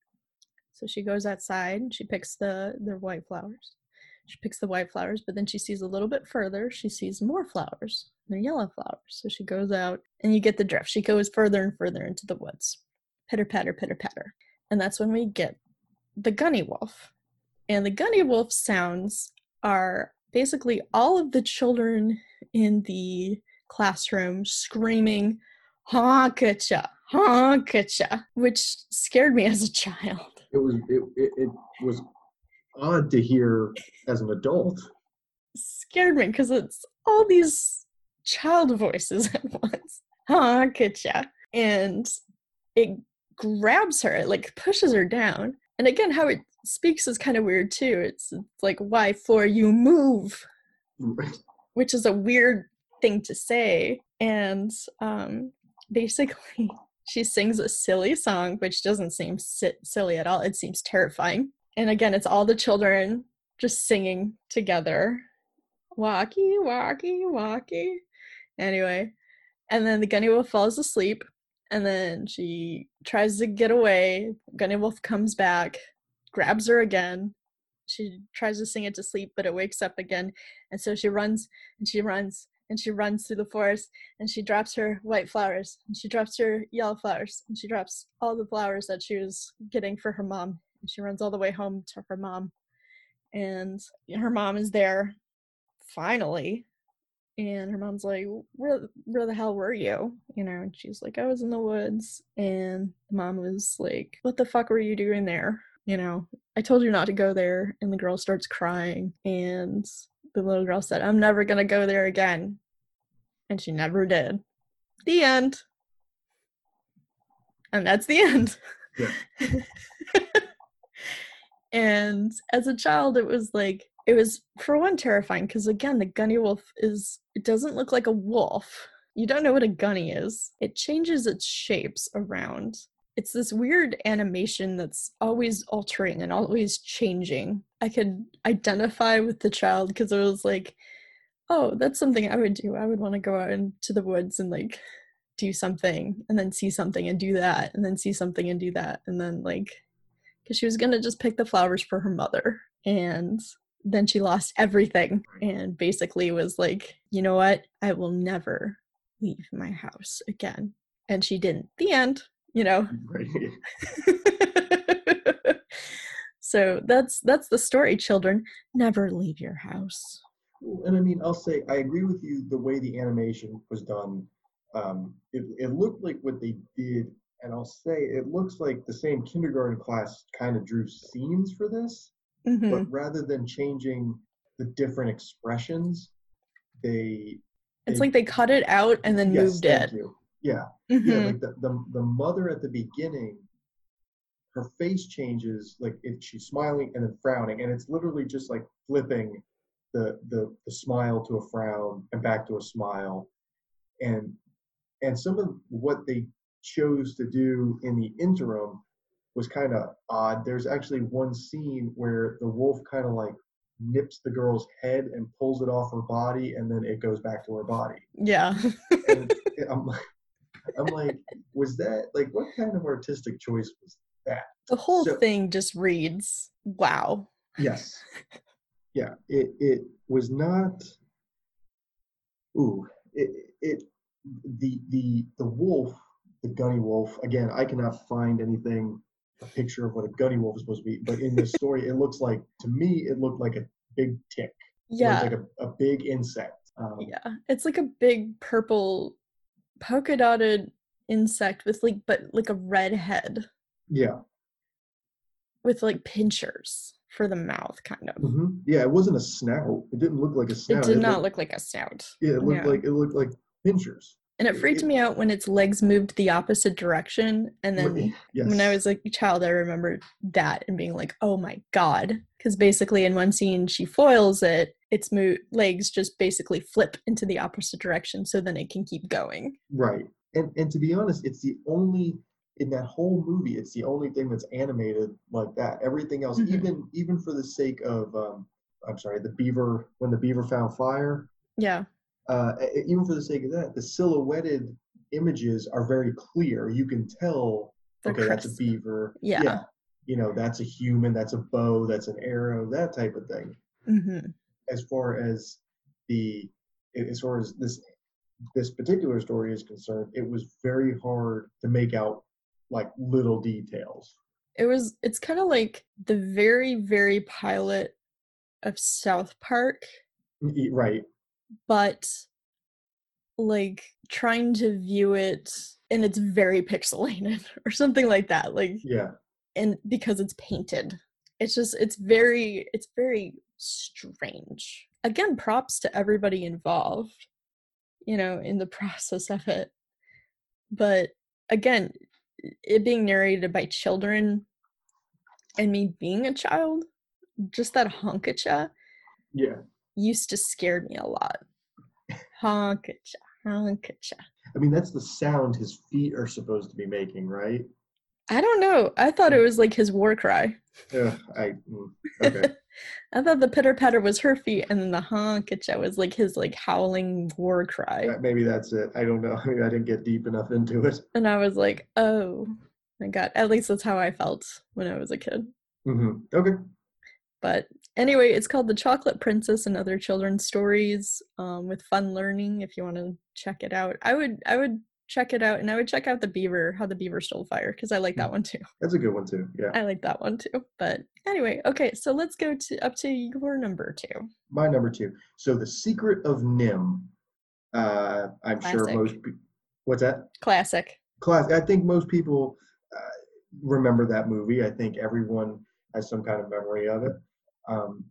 So she goes outside and she picks the, the white flowers. She picks the white flowers, but then she sees a little bit further, she sees more flowers. They're yellow flowers. So she goes out, and you get the drift. She goes further and further into the woods. Pitter patter, pitter patter. And that's when we get the gunny wolf. And the gunny wolf sounds are basically all of the children in the classroom screaming, honkacha, honkacha, which scared me as a child. It was it, it, it was odd to hear as an adult. Scared me because it's all these child voices at once. Honkacha. And it grabs her, it like pushes her down. And again, how it speaks is kind of weird too. It's, it's like, why for you move? Right. Which is a weird thing to say. And um, basically, she sings a silly song, which doesn't seem si- silly at all. It seems terrifying. And again, it's all the children just singing together. Walkie, walkie, walkie. Anyway, and then the gunny wolf falls asleep, and then she tries to get away. Gunny wolf comes back, grabs her again. She tries to sing it to sleep, but it wakes up again. And so she runs, and she runs, and she runs through the forest, and she drops her white flowers, and she drops her yellow flowers, and she drops all the flowers that she was getting for her mom. And she runs all the way home to her mom. And her mom is there, finally. And her mom's like, where, where the hell were you? You know, and she's like, I was in the woods. And the mom was like, what the fuck were you doing there? You know, I told you not to go there. And the girl starts crying. And the little girl said, I'm never going to go there again. And she never did. The end. And that's the end. Yeah. And as a child, it was like, it was, for one, terrifying, because again, the gunny wolf is, it doesn't look like a wolf. You don't know what a gunny is. It changes its shapes around. It's this weird animation that's always altering and always changing. I could identify with the child because it was like, oh, that's something I would do. I would want to go out into the woods and like do something, and then see something and do that, and then see something and do that. And then like, because she was going to just pick the flowers for her mother. And then she lost everything and basically was like, you know what? I will never leave my house again. And she didn't. The end, you know. Right. So that's that's the story, children. Never leave your house. And I mean, I'll say, I agree with you the way the animation was done. Um, it, it looked like what they did, and I'll say it looks like the same kindergarten class kind of drew scenes for this. Mm-hmm. But rather than changing the different expressions, they it's they, like they cut it out and then yes, moved thank it. You. Yeah, Mm-hmm. yeah. Like the, the the mother at the beginning, her face changes, like if she's smiling and then frowning, and it's literally just like flipping the the the smile to a frown and back to a smile, and and some of what they chose to do in the interim was kind of odd. There's actually one scene where the wolf kind of like nips the girl's head and pulls it off her body, and then it goes back to her body. Yeah. And I'm like, I'm like, was that like, what kind of artistic choice was that? The whole So, thing just reads, wow. Yes. Yeah. It it was not. Ooh. It it the the the wolf, the gunny wolf. Again, I cannot find anything. A picture of what a gunny wolf is supposed to be, but in this story, it looks like, to me, it looked like a big tick. Yeah. It looked like a, a big insect. Um, Yeah, it's like a big purple polka dotted insect with like, but like a red head yeah. with like pinchers for the mouth, kind of. hmm Yeah, it wasn't a snout. It didn't look like a It snout. did not looked, look like a snout. yeah, it looked Yeah. like it looked like pinchers. And it freaked It- me out when its legs moved the opposite direction. And then yes. when I was like a child, I remember that and being like, oh my God. Because basically in one scene, she foils it, its mo- legs just basically flip into the opposite direction so then it can keep going. Right. And and to be honest, it's the only in that whole movie, it's the only thing that's animated like that. Everything else, Mhm. even even for the sake of um I'm sorry, the beaver when the beaver found fire, Yeah. uh e- even for the sake of that, the silhouetted images are very clear. You can tell, They're okay, that's a crisp. beaver. Yeah. You know, that's a human, that's a bow, that's an arrow, that type of thing. Mm-hmm. As far as the as far as this this particular story is concerned, it was very hard to make out like little details. It was, it's kind of like the very, very pilot of South Park, Y- Right. but like trying to view it and it's very pixelated or something like that. Like, Yeah. and because it's painted, it's just, it's very, it's very strange. Again, props to everybody involved, you know, in the process of it. But again, it being narrated by children and me being a child, just that honkacha Yeah. used to scare me a lot. Honkacha, honkacha. I mean, that's the sound his feet are supposed to be making, right? I don't know. I thought it was like his war cry. Ugh, I mm, okay. I thought the pitter patter was her feet, and then the honkacha was like his like howling war cry. Uh, Maybe that's it. I don't know. Maybe I didn't get deep enough into it. And I was like, oh my God. At least that's how I felt when I was a kid. hmm Okay. But anyway, it's called The Chocolate Princess and Other Children's Stories, um, with fun learning. If you want to check it out, I would I would check it out, and I would check out the beaver, how the beaver stole fire, because I like that one too. That's a good one too. Yeah. I like that one too. But anyway, okay, so let's go to up to your number two. My number two. So The Secret of Nim. Uh, I'm sure Classic. most. Pe- What's that? Classic. Class. I think most people uh, remember that movie. I think everyone has some kind of memory of it. Um,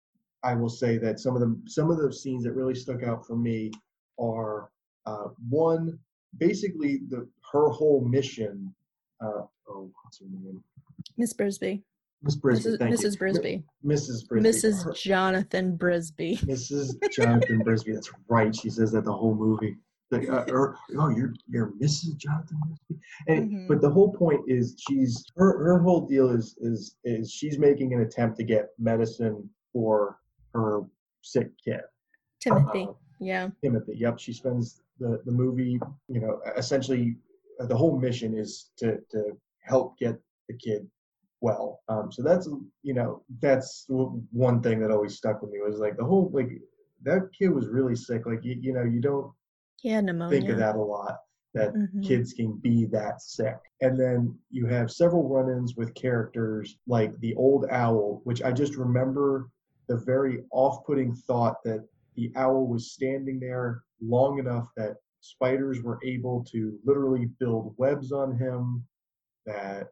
I will say that some of the some of the scenes that really stuck out for me are uh, one, basically the her whole mission. Uh, oh, what's her name? Miss Brisby. Miss Brisby. Missus Thank Missus you. Brisby. Missus Brisby. Missus Her- Jonathan Brisby. Missus Jonathan Brisby. That's right. She says that the whole movie. Like, uh, or, oh, you're you're Missus Jonathan Brisby. And Mhm. but the whole point is she's her her whole deal is is is she's making an attempt to get medicine for her sick kid. Timothy. Uh, Yeah. Timothy. Yep. She spends the the movie. You know, essentially, uh, the whole mission is to to help get the kid well. Um, so that's you know that's w- one thing that always stuck with me was like the whole like that kid was really sick. Like you you know you don't He had pneumonia. think of that a lot that Mhm. kids can be that sick. And then you have several run-ins with characters like the old owl, which I just remember the very off-putting thought that the owl was standing there long enough that spiders were able to literally build webs on him, that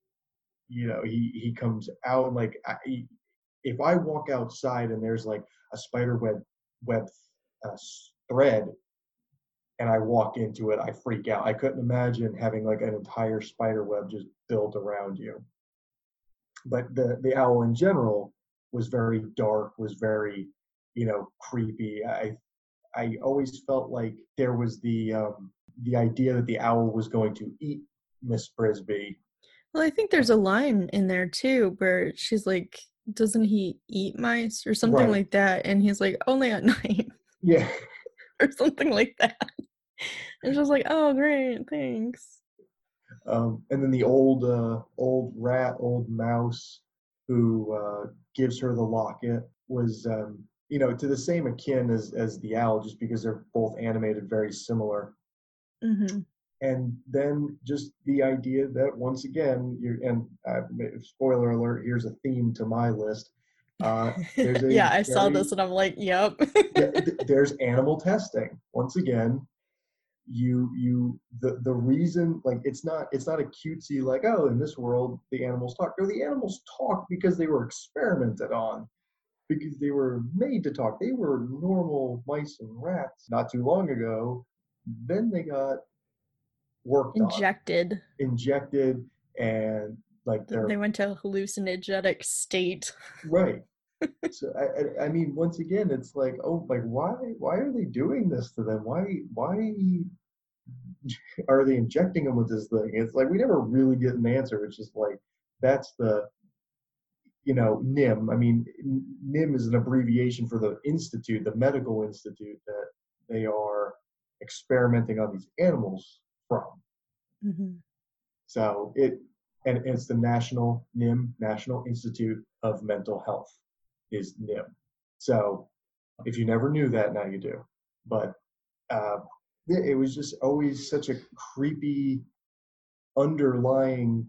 you know he he comes out and like I, he- if I walk outside and there's like a spider web web uh, thread and I walk into it, I freak out. I couldn't imagine having like an entire spider web just built around you. But the the owl in general was very dark, was very, you know, creepy. I I always felt like there was the um, the idea that the owl was going to eat Miss Brisby. Well, I think there's a line in there too where she's like, doesn't he eat mice or something Right. like that? And he's like, only at night Yeah. or something like that. And she's like, oh, great, thanks. Um, and then the old uh, old rat, old mouse, who uh, gives her the locket was, um, you know, to the same akin as as the owl, just because they're both animated very similar. Mm-hmm. And then just the idea that once again, you're and uh, spoiler alert, here's a theme to my list. Uh, there's a yeah, I saw very- this and I'm like, yep. yeah, th- there's animal testing. Once again, you you the the reason, like, it's not it's not a cutesy, like, oh, in this world the animals talk. No, the animals talk because they were experimented on, because they were made to talk. They were normal mice and rats not too long ago. Then they got worked on, Injected. injected, and like they're They went to a hallucinogenic state. right. So I, I I mean, once again, it's like, oh, like, why why are they doing this to them? Why why are they injecting them with this thing? It's like we never really get an answer. It's just like that's the, you know, N I M. I mean, N I M is an abbreviation for the institute, the medical institute that they are experimenting on these animals from. Mm-hmm. So it, and it's the National N I M, National Institute of Mental Health, is N I M. So if you never knew that, now you do. But uh, it was just always such a creepy underlying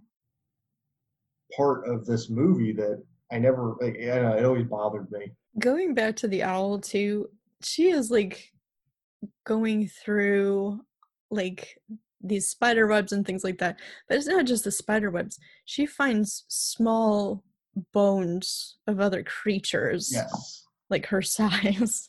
part of this movie that I never, like, I don't know, it always bothered me. Going back to the owl too, she is like going through like these spider webs and things like that. But it's not just the spider webs. She finds small bones of other creatures Yes. like her size.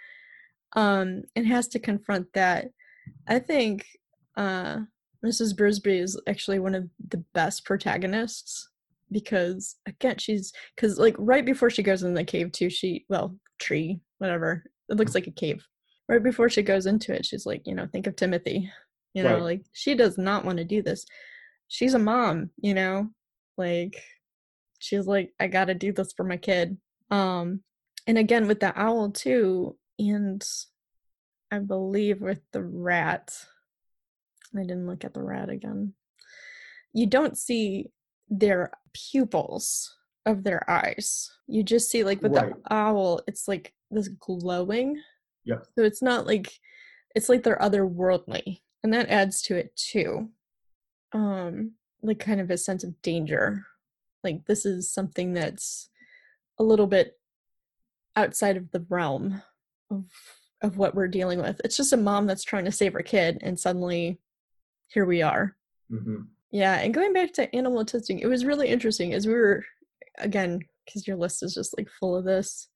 Um, and has to confront that. I think uh Missus Brisby is actually one of the best protagonists because again she's because like right before she goes in the cave too, she well tree whatever, it looks like a cave. Right before she goes into it, she's like, you know, think of Timothy, you know, Right. like she does not want to do this. She's a mom, you know, like she's like, I gotta do this for my kid. Um and again with the owl too, and I believe with the rat, I didn't look at the rat again. You don't see their pupils of their eyes. You just see, like, with Right. the owl, it's like this glowing. Yep. So it's not like, it's like they're otherworldly. And that adds to it too. Um, like kind of a sense of danger. Like this is something that's a little bit outside of the realm of of what we're dealing with. It's just a mom that's trying to save her kid, and suddenly here we are. Mm-hmm. Yeah, and going back to animal testing, it was really interesting as we were, again, because your list is just like full of this.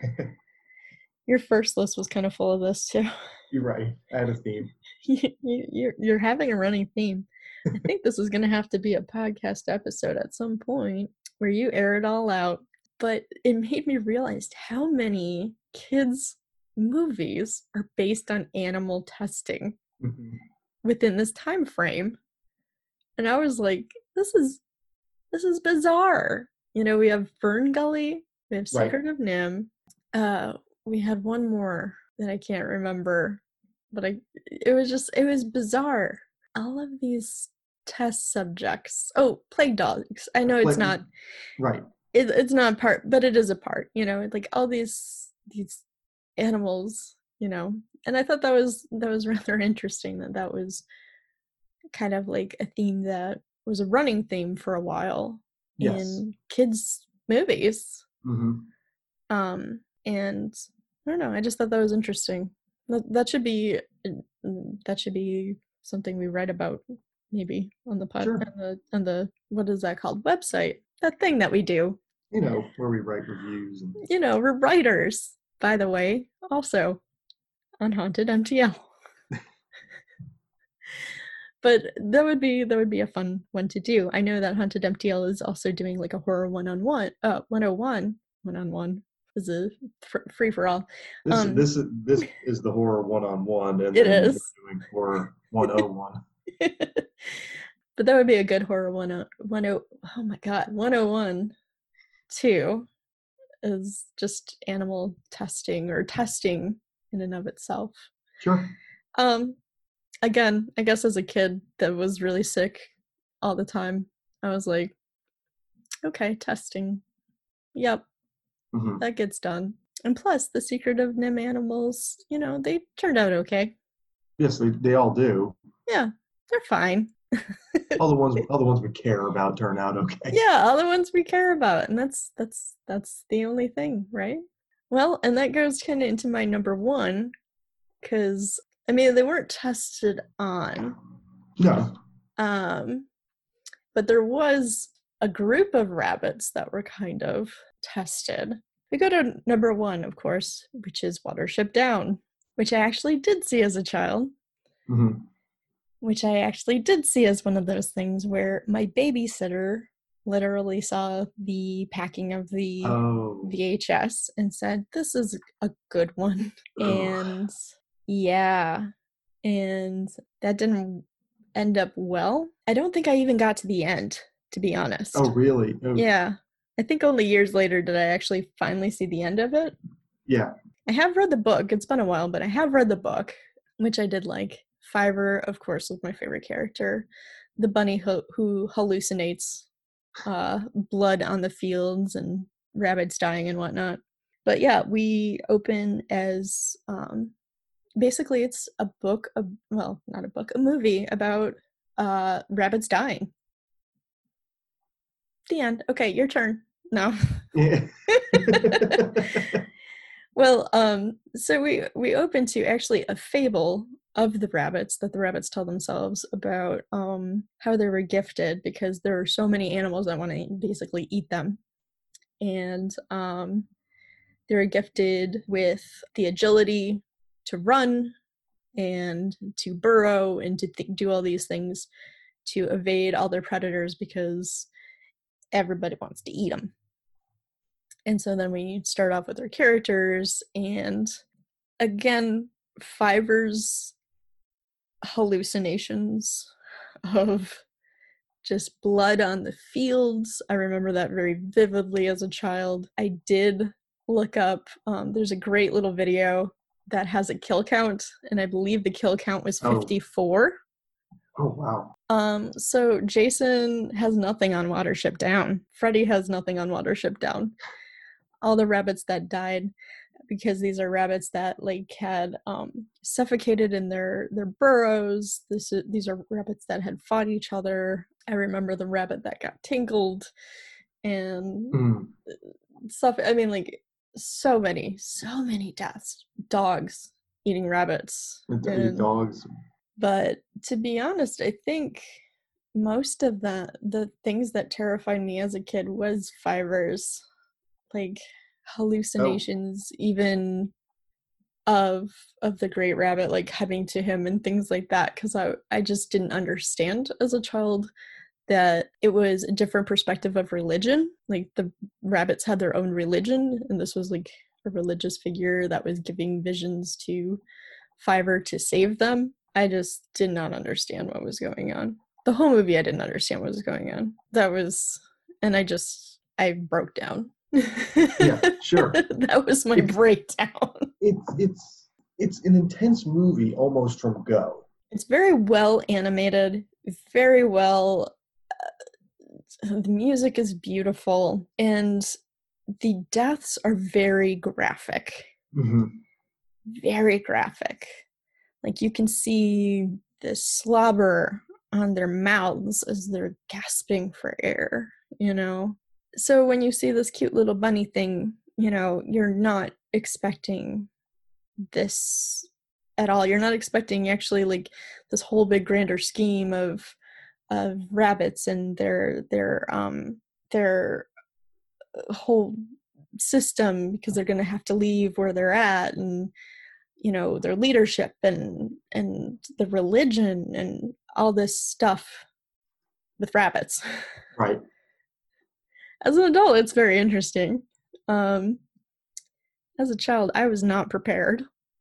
Your first list was kind of full of this too. You're right. I had a theme. you, you're, you're having a running theme. I think this is going to have to be a podcast episode at some point where you air it all out. But it made me realize how many kids' movies are based on animal testing Mm-hmm. within this time frame. And I was like, this is this is bizarre. You know, we have Fern Gully, we have Right. Secret of N I M. Uh, we had one more that I can't remember, but I it was just it was bizarre. All of these test subjects. Oh, plague dogs. I know it's Plague- not Right. it, it's not part, but it is a part. You know, like all these these animals. You know, and I thought that was that was rather interesting that that was kind of like a theme that was a running theme for a while Yes. in kids' movies. Mm-hmm. Um, and I don't know, I just thought that was interesting. That, that should be that should be something we write about maybe on the pod, Sure. on the on the what is that called, website, that thing that we do. You know, where we write reviews. And... You know, we're writers, by the way, also on Haunted M T L. But that would be that would be a fun one to do. I know that Haunted M T L is also doing like a horror one-on-one, uh, one oh one, one-on-one is a fr- free for all. This Um, this is this is the horror one-on-one, and It then is. we're doing horror one oh one. But that would be a good horror one oh one oh oh my god, one oh one too is just animal testing or testing in and of itself. Sure. Um again, I guess as a kid that was really sick all the time, I was like, okay, testing. Yep, Mm-hmm. that gets done. And plus, the Secret of N I M animals, you know, they turned out okay. Yes, they they all do. Yeah, they're fine. all the ones all the ones we care about turn out okay. Yeah, all the ones we care about, and that's that's that's the only thing, right? Well, and that goes kind of into my number one, because I mean they weren't tested on, No. um, but there was a group of rabbits that were kind of tested. We go to number one, of course, which is Watership Down, which I actually did see as a child. Mm-hmm. Which I actually did see as one of those things where my babysitter literally saw the packing of the Oh. V H S and said, "This is a good one." Ugh. And yeah, and that didn't end up well. I don't think I even got to the end, to be honest. Oh, really? Oh. Yeah. I think only years later did I actually finally see the end of it. Yeah. I have read the book. It's been a while, but I have read the book, which I did like. Fiver, of course, was my favorite character. The bunny who, who hallucinates uh, blood on the fields and rabbits dying and whatnot. But yeah, we open as um, basically it's a book, of, well, not a book, a movie about uh, rabbits dying. The end. Okay, your turn. No. Yeah. Well, um, so we we open to actually a fable of the rabbits that the rabbits tell themselves about um, how they were gifted because there are so many animals that want to basically eat them. And um, they were gifted with the agility to run and to burrow and to th- do all these things to evade all their predators because everybody wants to eat them. And so then we start off with our characters, and again, Fiver's hallucinations of just blood on the fields. I remember that very vividly as a child. I did look up, um, there's a great little video that has a kill count, and I believe the kill count was fifty-four. Oh, oh wow. Um, so Jason has nothing on Watership Down. Freddy has nothing on Watership Down. All the rabbits that died, because these are rabbits that like had um, suffocated in their their burrows. This these are rabbits that had fought each other. I remember the rabbit that got tingled and Mm. stuff. I mean, like so many, so many deaths. Dogs eating rabbits. And, Dogs. but to be honest, I think most of the the things that terrified me as a kid was Fiver's like hallucinations, oh. even of of the Great Rabbit, like coming to him and things like that, because I I just didn't understand as a child that it was a different perspective of religion. Like the rabbits had their own religion, and this was like a religious figure that was giving visions to Fiver to save them. I just did not understand what was going on. The whole movie, I didn't understand what was going on. That was, and I just, I broke down. Yeah, sure. That was my it's, breakdown. It's it's it's an intense movie almost from go. It's very well animated, very well. Uh, the music is beautiful, and the deaths are very graphic. Mm-hmm. Very graphic. Like you can see the slobber on their mouths as they're gasping for air, you know? So when you see this cute little bunny thing, you know, you're not expecting this at all. You're not expecting actually like this whole big grander scheme of of rabbits and their their um their whole system, because they're going to have to leave where they're at, and you know, their leadership and and the religion and all this stuff with rabbits. Right. As an adult, it's very interesting. Um, as a child, I was not prepared.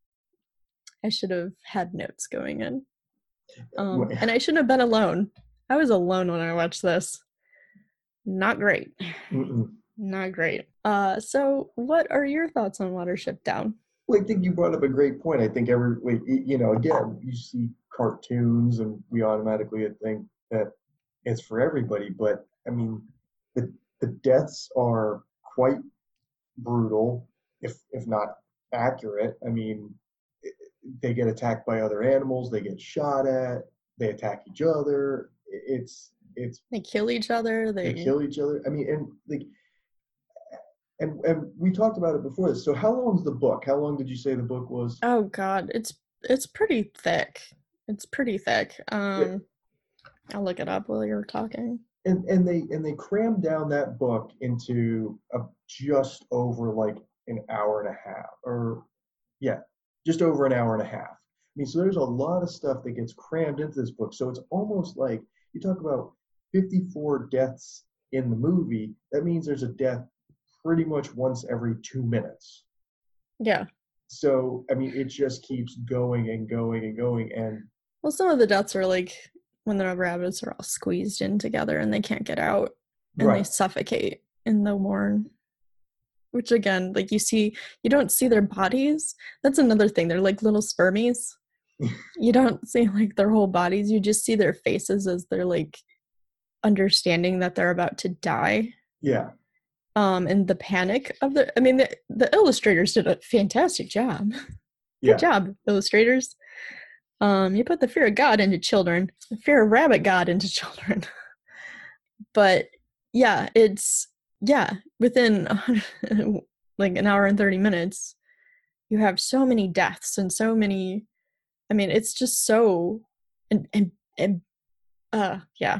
I should have had notes going in. Um, and I shouldn't have been alone. I was alone when I watched this. Not great. Mm-mm. Not great. Uh, so what are your thoughts on Watership Down? Well, I think you brought up a great point. I think every, you know, again, you see cartoons and we automatically think that it's for everybody. But, I mean, the the deaths are quite brutal, if if not accurate. I mean, they get attacked by other animals. They get shot at. they attack each other. It's it's They kill each other. they They, kill each other. I mean, and like, and and we talked about it before this. So how long is the book? How long did you say the book was? oh God, it's it's pretty thick. It's pretty thick. Um, I'll look it up while you're talking. And and they and they crammed down that book into a just over like an hour and a half, or yeah, just over an hour and a half. I mean, so there's a lot of stuff that gets crammed into this book. So it's almost like you talk about fifty-four deaths in the movie. That means there's a death pretty much once every two minutes. Yeah. So I mean, it just keeps going and going and going. And Well, some of the deaths are like when the rabbits are all squeezed in together and they can't get out and they right, suffocate in the warren. Which again, like you see, you don't see their bodies. That's another thing. They're like little spermies. You don't see like their whole bodies. You just see their faces as they're like understanding that they're about to die. yeah, Um, and the panic of the, I mean, the, the illustrators did a fantastic job. Good yeah, job, illustrators. Um, you put the fear of God into children, the fear of rabbit God into children. But yeah, it's, yeah, within like an hour and thirty minutes, you have so many deaths and so many, I mean, it's just so, and, and, and uh, yeah.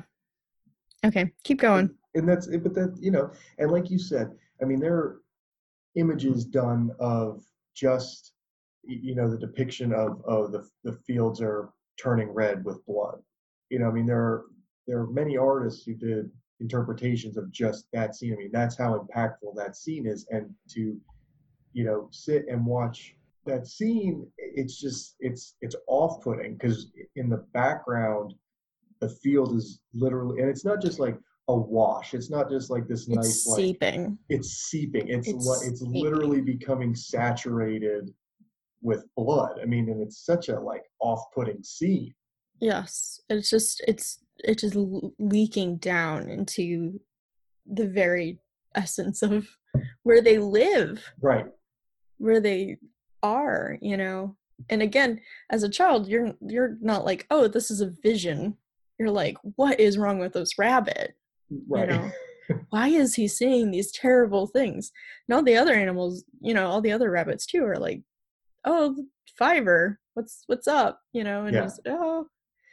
Okay, keep going. and that's it. But that, you know, and like you said, I mean, there are images done of just, y- you know, the depiction of of the the fields are turning red with blood. You know, I mean, there are there are many artists who did interpretations of just that scene. I mean, that's how impactful that scene is, and to, you know, sit and watch that scene, it's just it's it's off-putting because in the background the field is literally, and it's not just like a wash, it's not just like this nice It's like seeping. it's seeping, it's It's li- it's seeping. literally becoming saturated with blood. I mean, and it's such a like off-putting scene. Yes, it's just it's it's just l- leaking down into the very essence of where they live, Right, where they are, you know. And again, as a child, you're you're not like, oh, this is a vision. You're like, what is wrong with this rabbit? right. You know, why is he seeing these terrible things? And all the other animals, you know, all the other rabbits too are like, oh, Fiverr, what's what's up? You know, and Yeah. he's oh,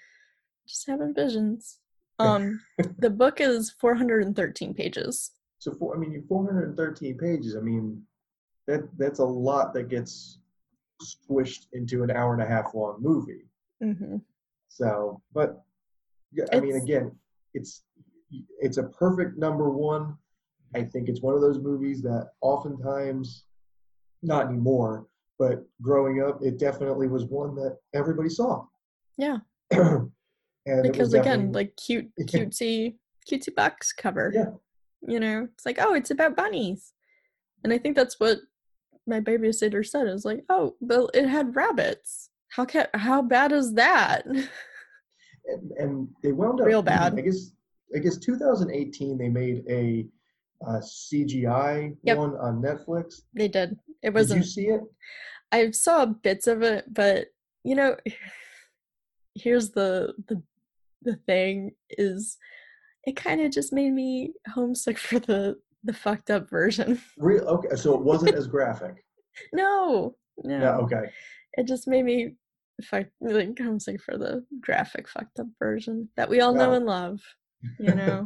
just having visions. Um, the book is four hundred thirteen pages. So for, I mean, four hundred thirteen pages. I mean, that that's a lot that gets squished into an hour and a half long movie. Mm-hmm. So, but yeah, I mean, It's- again, it's it's a perfect number one. I think it's one of those movies that oftentimes, not anymore, but growing up, it definitely was one that everybody saw. Yeah, and it was because again, definitely- like cute, cutesy, cutesy box cover. yeah, You know, it's like, oh, it's about bunnies, and I think that's what my babysitter said. It was like, oh, but it had rabbits. How ca- How bad is that? and, and they wound up Real bad. I guess I guess two thousand eighteen they made a uh, C G I Yep. one on Netflix. They did. It Did wasn't. you see it? I saw bits of it, but you know, here's the the the thing is, it kind of just made me homesick for the the fucked up version. Real okay, so it wasn't as graphic. No, no, Yeah, okay. it just made me fuck like homesick for the graphic fucked up version that we all know Wow. and love. You know,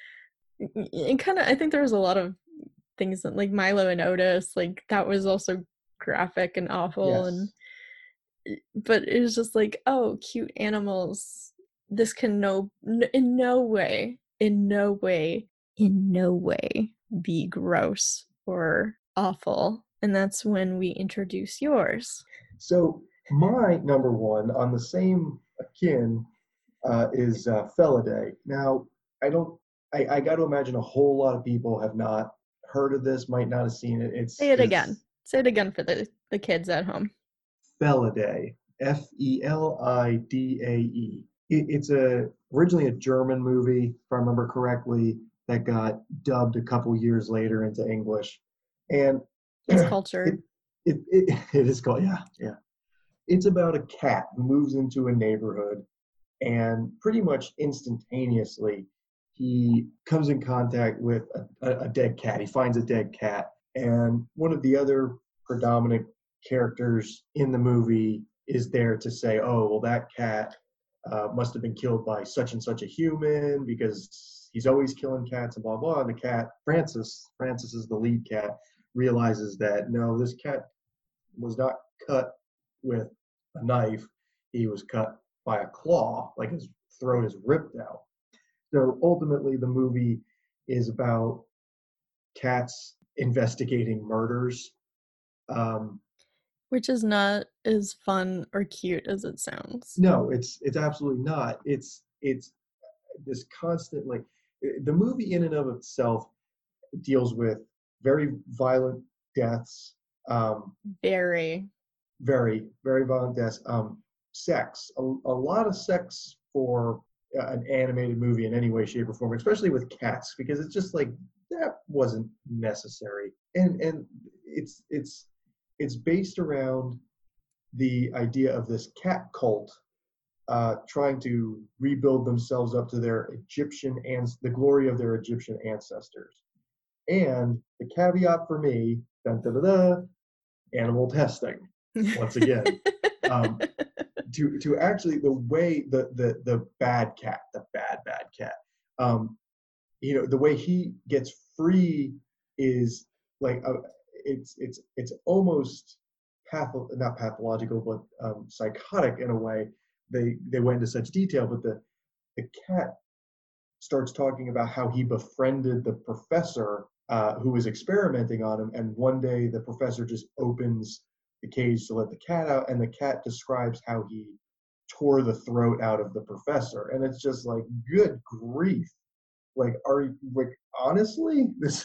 it kind of. I think there was a lot of things that, like Milo and Otis, like that was also graphic and awful, and Yes. but it was just like, oh, cute animals. This can no, n- in no way, in no way, in no way be gross or awful. And that's when we introduce yours. So my number one on the same akin uh, is uh, Felidae. Now, I don't. I, I got to imagine a whole lot of people have not heard of this, might not have seen it. It's Say it it's again. Say it again for the, the kids at home. Felidae, F E L I D A E. It, it's a originally a German movie, if I remember correctly, that got dubbed a couple years later into English, and It's cultured. It, it, it is called, yeah, yeah. It's about a cat who moves into a neighborhood and pretty much instantaneously, he comes in contact with a, a, a dead cat. He finds a dead cat. And one of the other predominant characters in the movie is there to say, oh, well, that cat uh, must have been killed by such and such a human because he's always killing cats and blah, blah. And the cat, Francis, Francis is the lead cat, realizes that, no, this cat was not cut with a knife. He was cut by a claw, like his throat is ripped out. So ultimately, the movie is about cats investigating murders. Um, Which is not as fun or cute as it sounds. no, it's it's absolutely not. It's it's this constant, like, the movie in and of itself deals with very violent deaths, um, Very. very very violent deaths, um, sex, a, a lot of sex for uh, an animated movie in any way, shape, or form, especially with cats, because it's just like that wasn't necessary, and and it's it's it's based around the idea of this cat cult uh, trying to rebuild themselves up to their Egyptian and the glory of their Egyptian ancestors. And the caveat for me, dun, dun, dun, dun, animal testing once again. um, to to actually the way the the the bad cat, the bad bad cat, um, you know, the way he gets free is like a, it's it's it's almost patho- not pathological, but um, psychotic in a way. They they went into such detail, but the the cat starts talking about how he befriended the professor uh, who was experimenting on him, and one day the professor just opens the cage to let the cat out, and the cat describes how he tore the throat out of the professor, and it's just like, good grief, like, are you, like, honestly, this.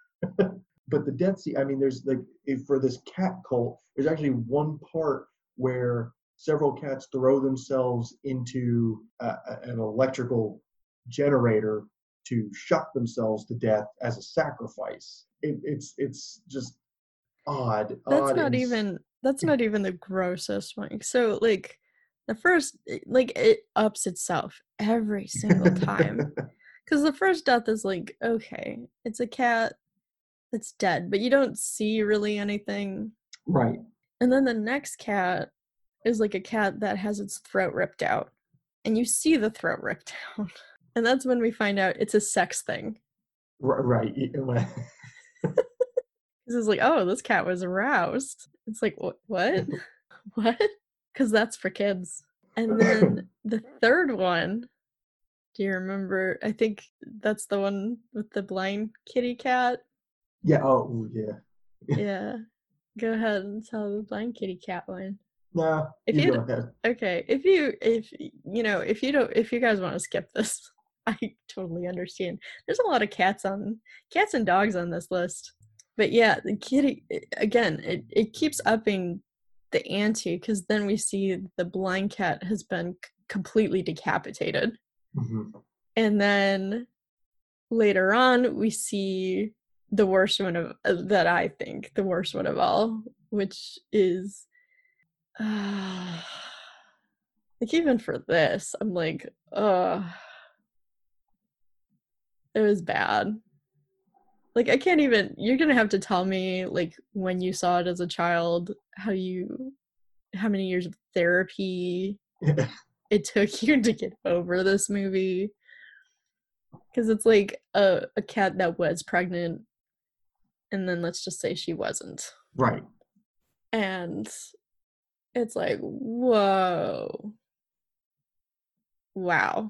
But the death scene, I mean, there's like, if for this cat cult, there's actually one part where several cats throw themselves into uh, an electrical generator to shock themselves to death as a sacrifice. It, it's it's just odd. That's odd not and, even that's not even the grossest one. So like the first, like, it ups itself every single time. Because the first death is like, okay, it's a cat that's dead, but you don't see really anything. Right. And then the next cat is like a cat that has its throat ripped out. And you see the throat ripped out. And that's when we find out it's a sex thing. Right. This is like, oh, this cat was aroused. It's like, what? What? What? Because that's for kids. And then the third one, do you remember? I think that's the one with the blind kitty cat. Yeah. Oh, yeah. Yeah. Go ahead and tell the blind kitty cat one. No. If you you go ahead. Okay, if you if you know if you don't if you guys want to skip this, I totally understand. There's a lot of cats on cats and dogs on this list. But yeah, the kitty, again, it, it keeps upping the ante, because then we see the blind cat has been c- completely decapitated. Mm-hmm. And then later on, we see the worst one of uh, that I think, the worst one of all, which is, uh, like, even for this, I'm like, ugh. It was bad. Like, I can't even, you're gonna have to tell me, like, when you saw it as a child, how you, how many years of therapy it took you to get over this movie. Because it's like a, a cat that was pregnant, and then let's just say she wasn't. Right. And it's like, whoa. Wow.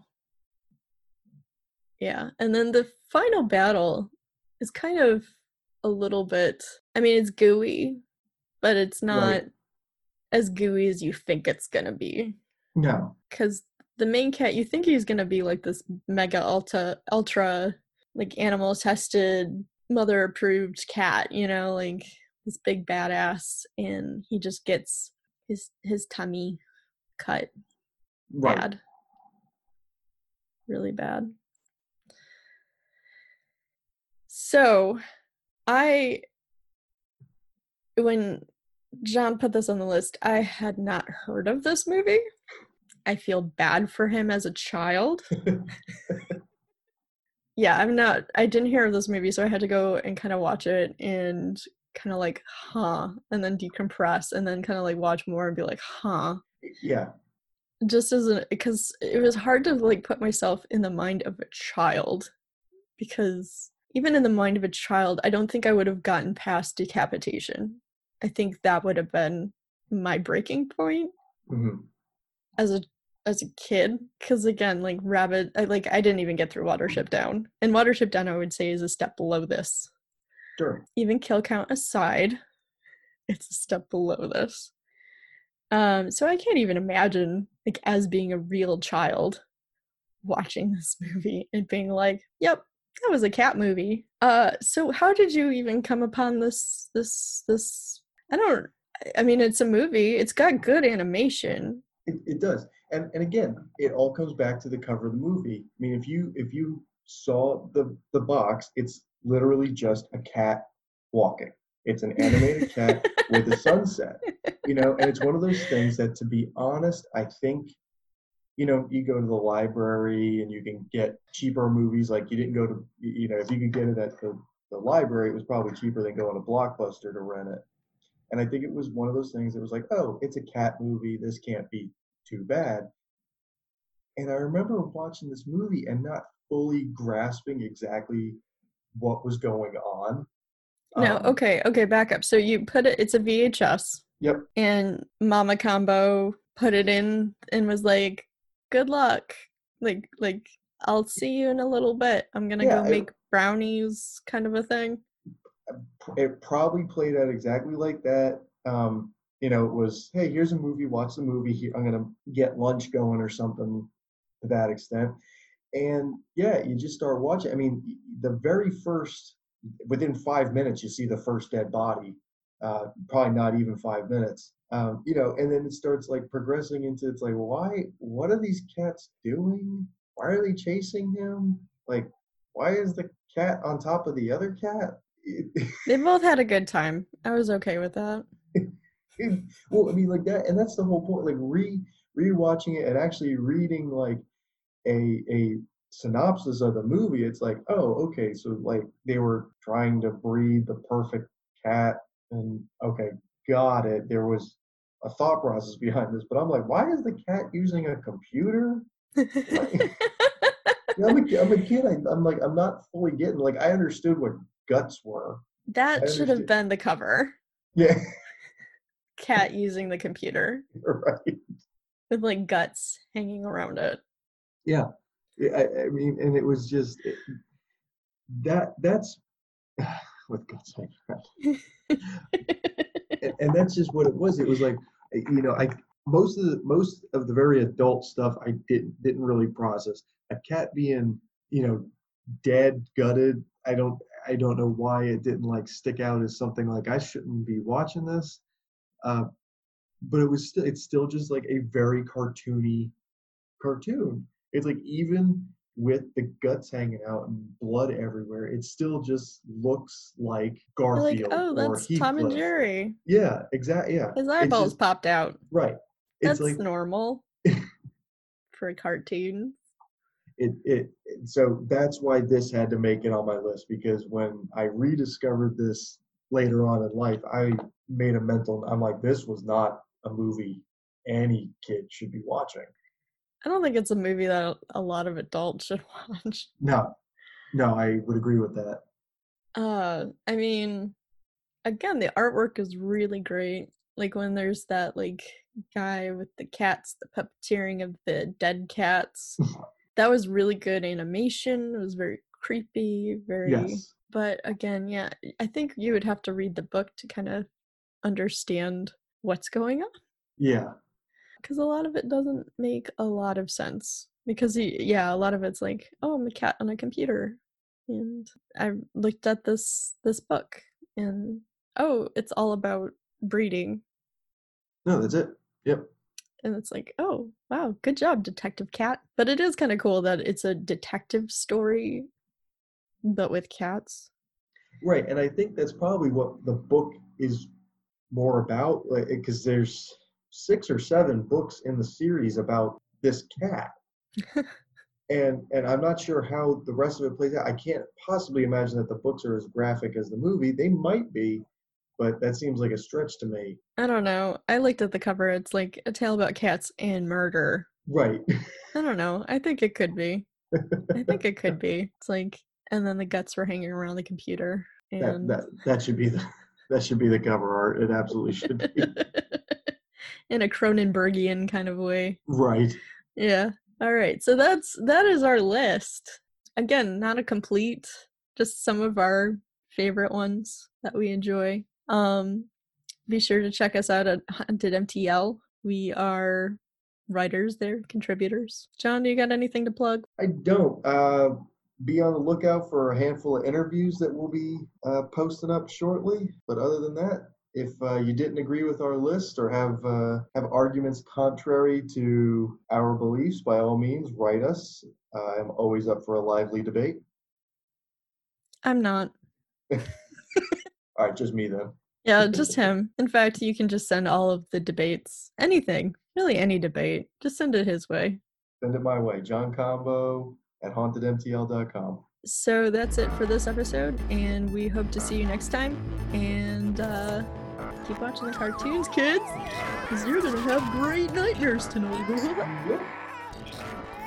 Yeah. And then the final battle is kind of a little bit, I mean, it's gooey, but it's not Right. as gooey as you think it's gonna be. No. Because the main cat, you think he's gonna be like this mega ultra ultra like animal tested, mother approved cat, you know, like this big badass, and he just gets his his tummy cut. Right. Bad. Really bad. So I when John put this on the list, I had not heard of this movie. I feel bad for him as a child. Yeah, I'm not, I didn't hear of this movie, so I had to go and kind of watch it and kind of like, huh, and then decompress and then kind of like watch more and be like, huh. Yeah. Just as a, because it was hard to like put myself in the mind of a child, because even in the mind of a child, I don't think I would have gotten past decapitation. I think that would have been my breaking point Mm-hmm. as a as a kid, because again, like Rabbit, I like I didn't even get through Watership Down, and Watership Down I would say is a step below this. Sure. Even kill count aside, it's a step below this. Um, so I can't even imagine, like, as being a real child watching this movie and being like, "Yep, that was a cat movie." Uh, so how did you even come upon this? This this? I don't. I mean, it's a movie. It's got good animation. It, it does, and and again, it all comes back to the cover of the movie. I mean, if you if you saw the the box, it's literally just a cat walking. It's an animated cat with a sunset, you know, and it's one of those things that, to be honest, I think, you know, you go to the library and you can get cheaper movies. Like, you didn't go to, you know, if you could get it at the, the library, it was probably cheaper than going to Blockbuster to rent it. And I think it was one of those things that was like, oh, it's a cat movie. This can't be too bad. And I remember watching this movie and not fully grasping exactly what was going on. No, Um, okay, okay, back up. So you put it, it's a V H S. Yep. And Mama Combo put it in and was like, good luck. Like, like, I'll see you in a little bit. I'm gonna Yeah, go it- make brownies, kind of a thing. It probably played out exactly like that. Um, you know, it was, hey, here's a movie, watch the movie. I'm going to get lunch going or something to that extent. And yeah, you just start watching. I mean, the very first, within five minutes, you see the first dead body. Uh, probably not even five minutes. Um, you know, and then it starts like progressing into, it's like, why, what are these cats doing? Why are they chasing him? Like, why is the cat on top of the other cat? They both had a good time. I was okay with that. Well, I mean, like that, and that's the whole point. Like re rewatching it and actually reading like a a synopsis of the movie. It's like, oh, okay, so like they were trying to breed the perfect cat, and okay, got it. There was a thought process behind this, but I'm like, why is the cat using a computer? Like, you know, I'm a, I'm a kid. I, I'm like, I'm not fully getting. Like, I understood what guts were. That I should have understand. been the cover. Yeah, Cat using the computer right. with like guts hanging around it. Yeah, Yeah, I, I mean, and it was just it, that. That's with guts hanging around. and, and that's just what it was. It was like, you know, I most of the most of the very adult stuff I didn't didn't really process. A cat being, you know, dead, gutted. I don't I don't know why it didn't like stick out as something like I shouldn't be watching this. Uh, but it was still it's still just like a very cartoony cartoon. It's like, even with the guts hanging out and blood everywhere, it still just looks like You're like, Garfield oh, or that's Tom and Heathcliff. Jerry. Yeah, exactly. Yeah, His it's eyeballs just popped out. right. It's That's like normal for a cartoon. it, it. it- So that's why this had to make it on my list, because when I rediscovered this later on in life, I made a mental. I'm like, this was not a movie any kid should be watching. I don't think it's a movie that a lot of adults should watch. No, no, I would agree with that. Uh, I mean, again, the artwork is really great. Like when there's that like guy with the cats, the puppeteering of the dead cats. That was really good animation. It was very creepy, very Yes. But again, yeah, I think you would have to read the book to kind of understand what's going on, Yeah. because a lot of it doesn't make a lot of sense. Because y- yeah, a lot of it's like, oh, I'm a cat on a computer, and I looked at this this book, and oh, it's all about breeding, No, that's it. Yep. and it's like, oh, wow, good job, Detective Cat. But it is kind of cool that it's a detective story, but with cats. Right, and I think that's probably what the book is more about, because there's six or seven books in the series about this cat. and and I'm not sure how the rest of it plays out. I can't possibly imagine that the books are as graphic as the movie. They might be, but that seems like a stretch to me. I don't know. I looked at the cover. It's like a tale about cats and murder. Right. I don't know. I think it could be. I think it could be. It's like, and then the guts were hanging around the computer. And That that that should be the that should be the cover art. It absolutely should be. in a Cronenbergian kind of way. Right. Yeah. All right. So that's that is our list. Again, not a complete, just some of our favorite ones that we enjoy. Um, be sure to check us out at Haunted M T L. We are writers there, contributors. John, do you got anything to plug? I don't. Uh, be on the lookout for a handful of interviews that we'll be uh, posting up shortly. But other than that, if uh, you didn't agree with our list or have uh, have arguments contrary to our beliefs, by all means, write us. Uh, I'm always up for a lively debate. I'm not. All right, just me then. Yeah, just him. In fact, you can just send all of the debates. Anything. Really any debate. Just send it his way. Send it my way. John Combo at haunted M T L dot com. So that's it for this episode, and we hope to see you next time. And uh, keep watching the cartoons, kids, because you're going to have great nightmares tonight. Yep.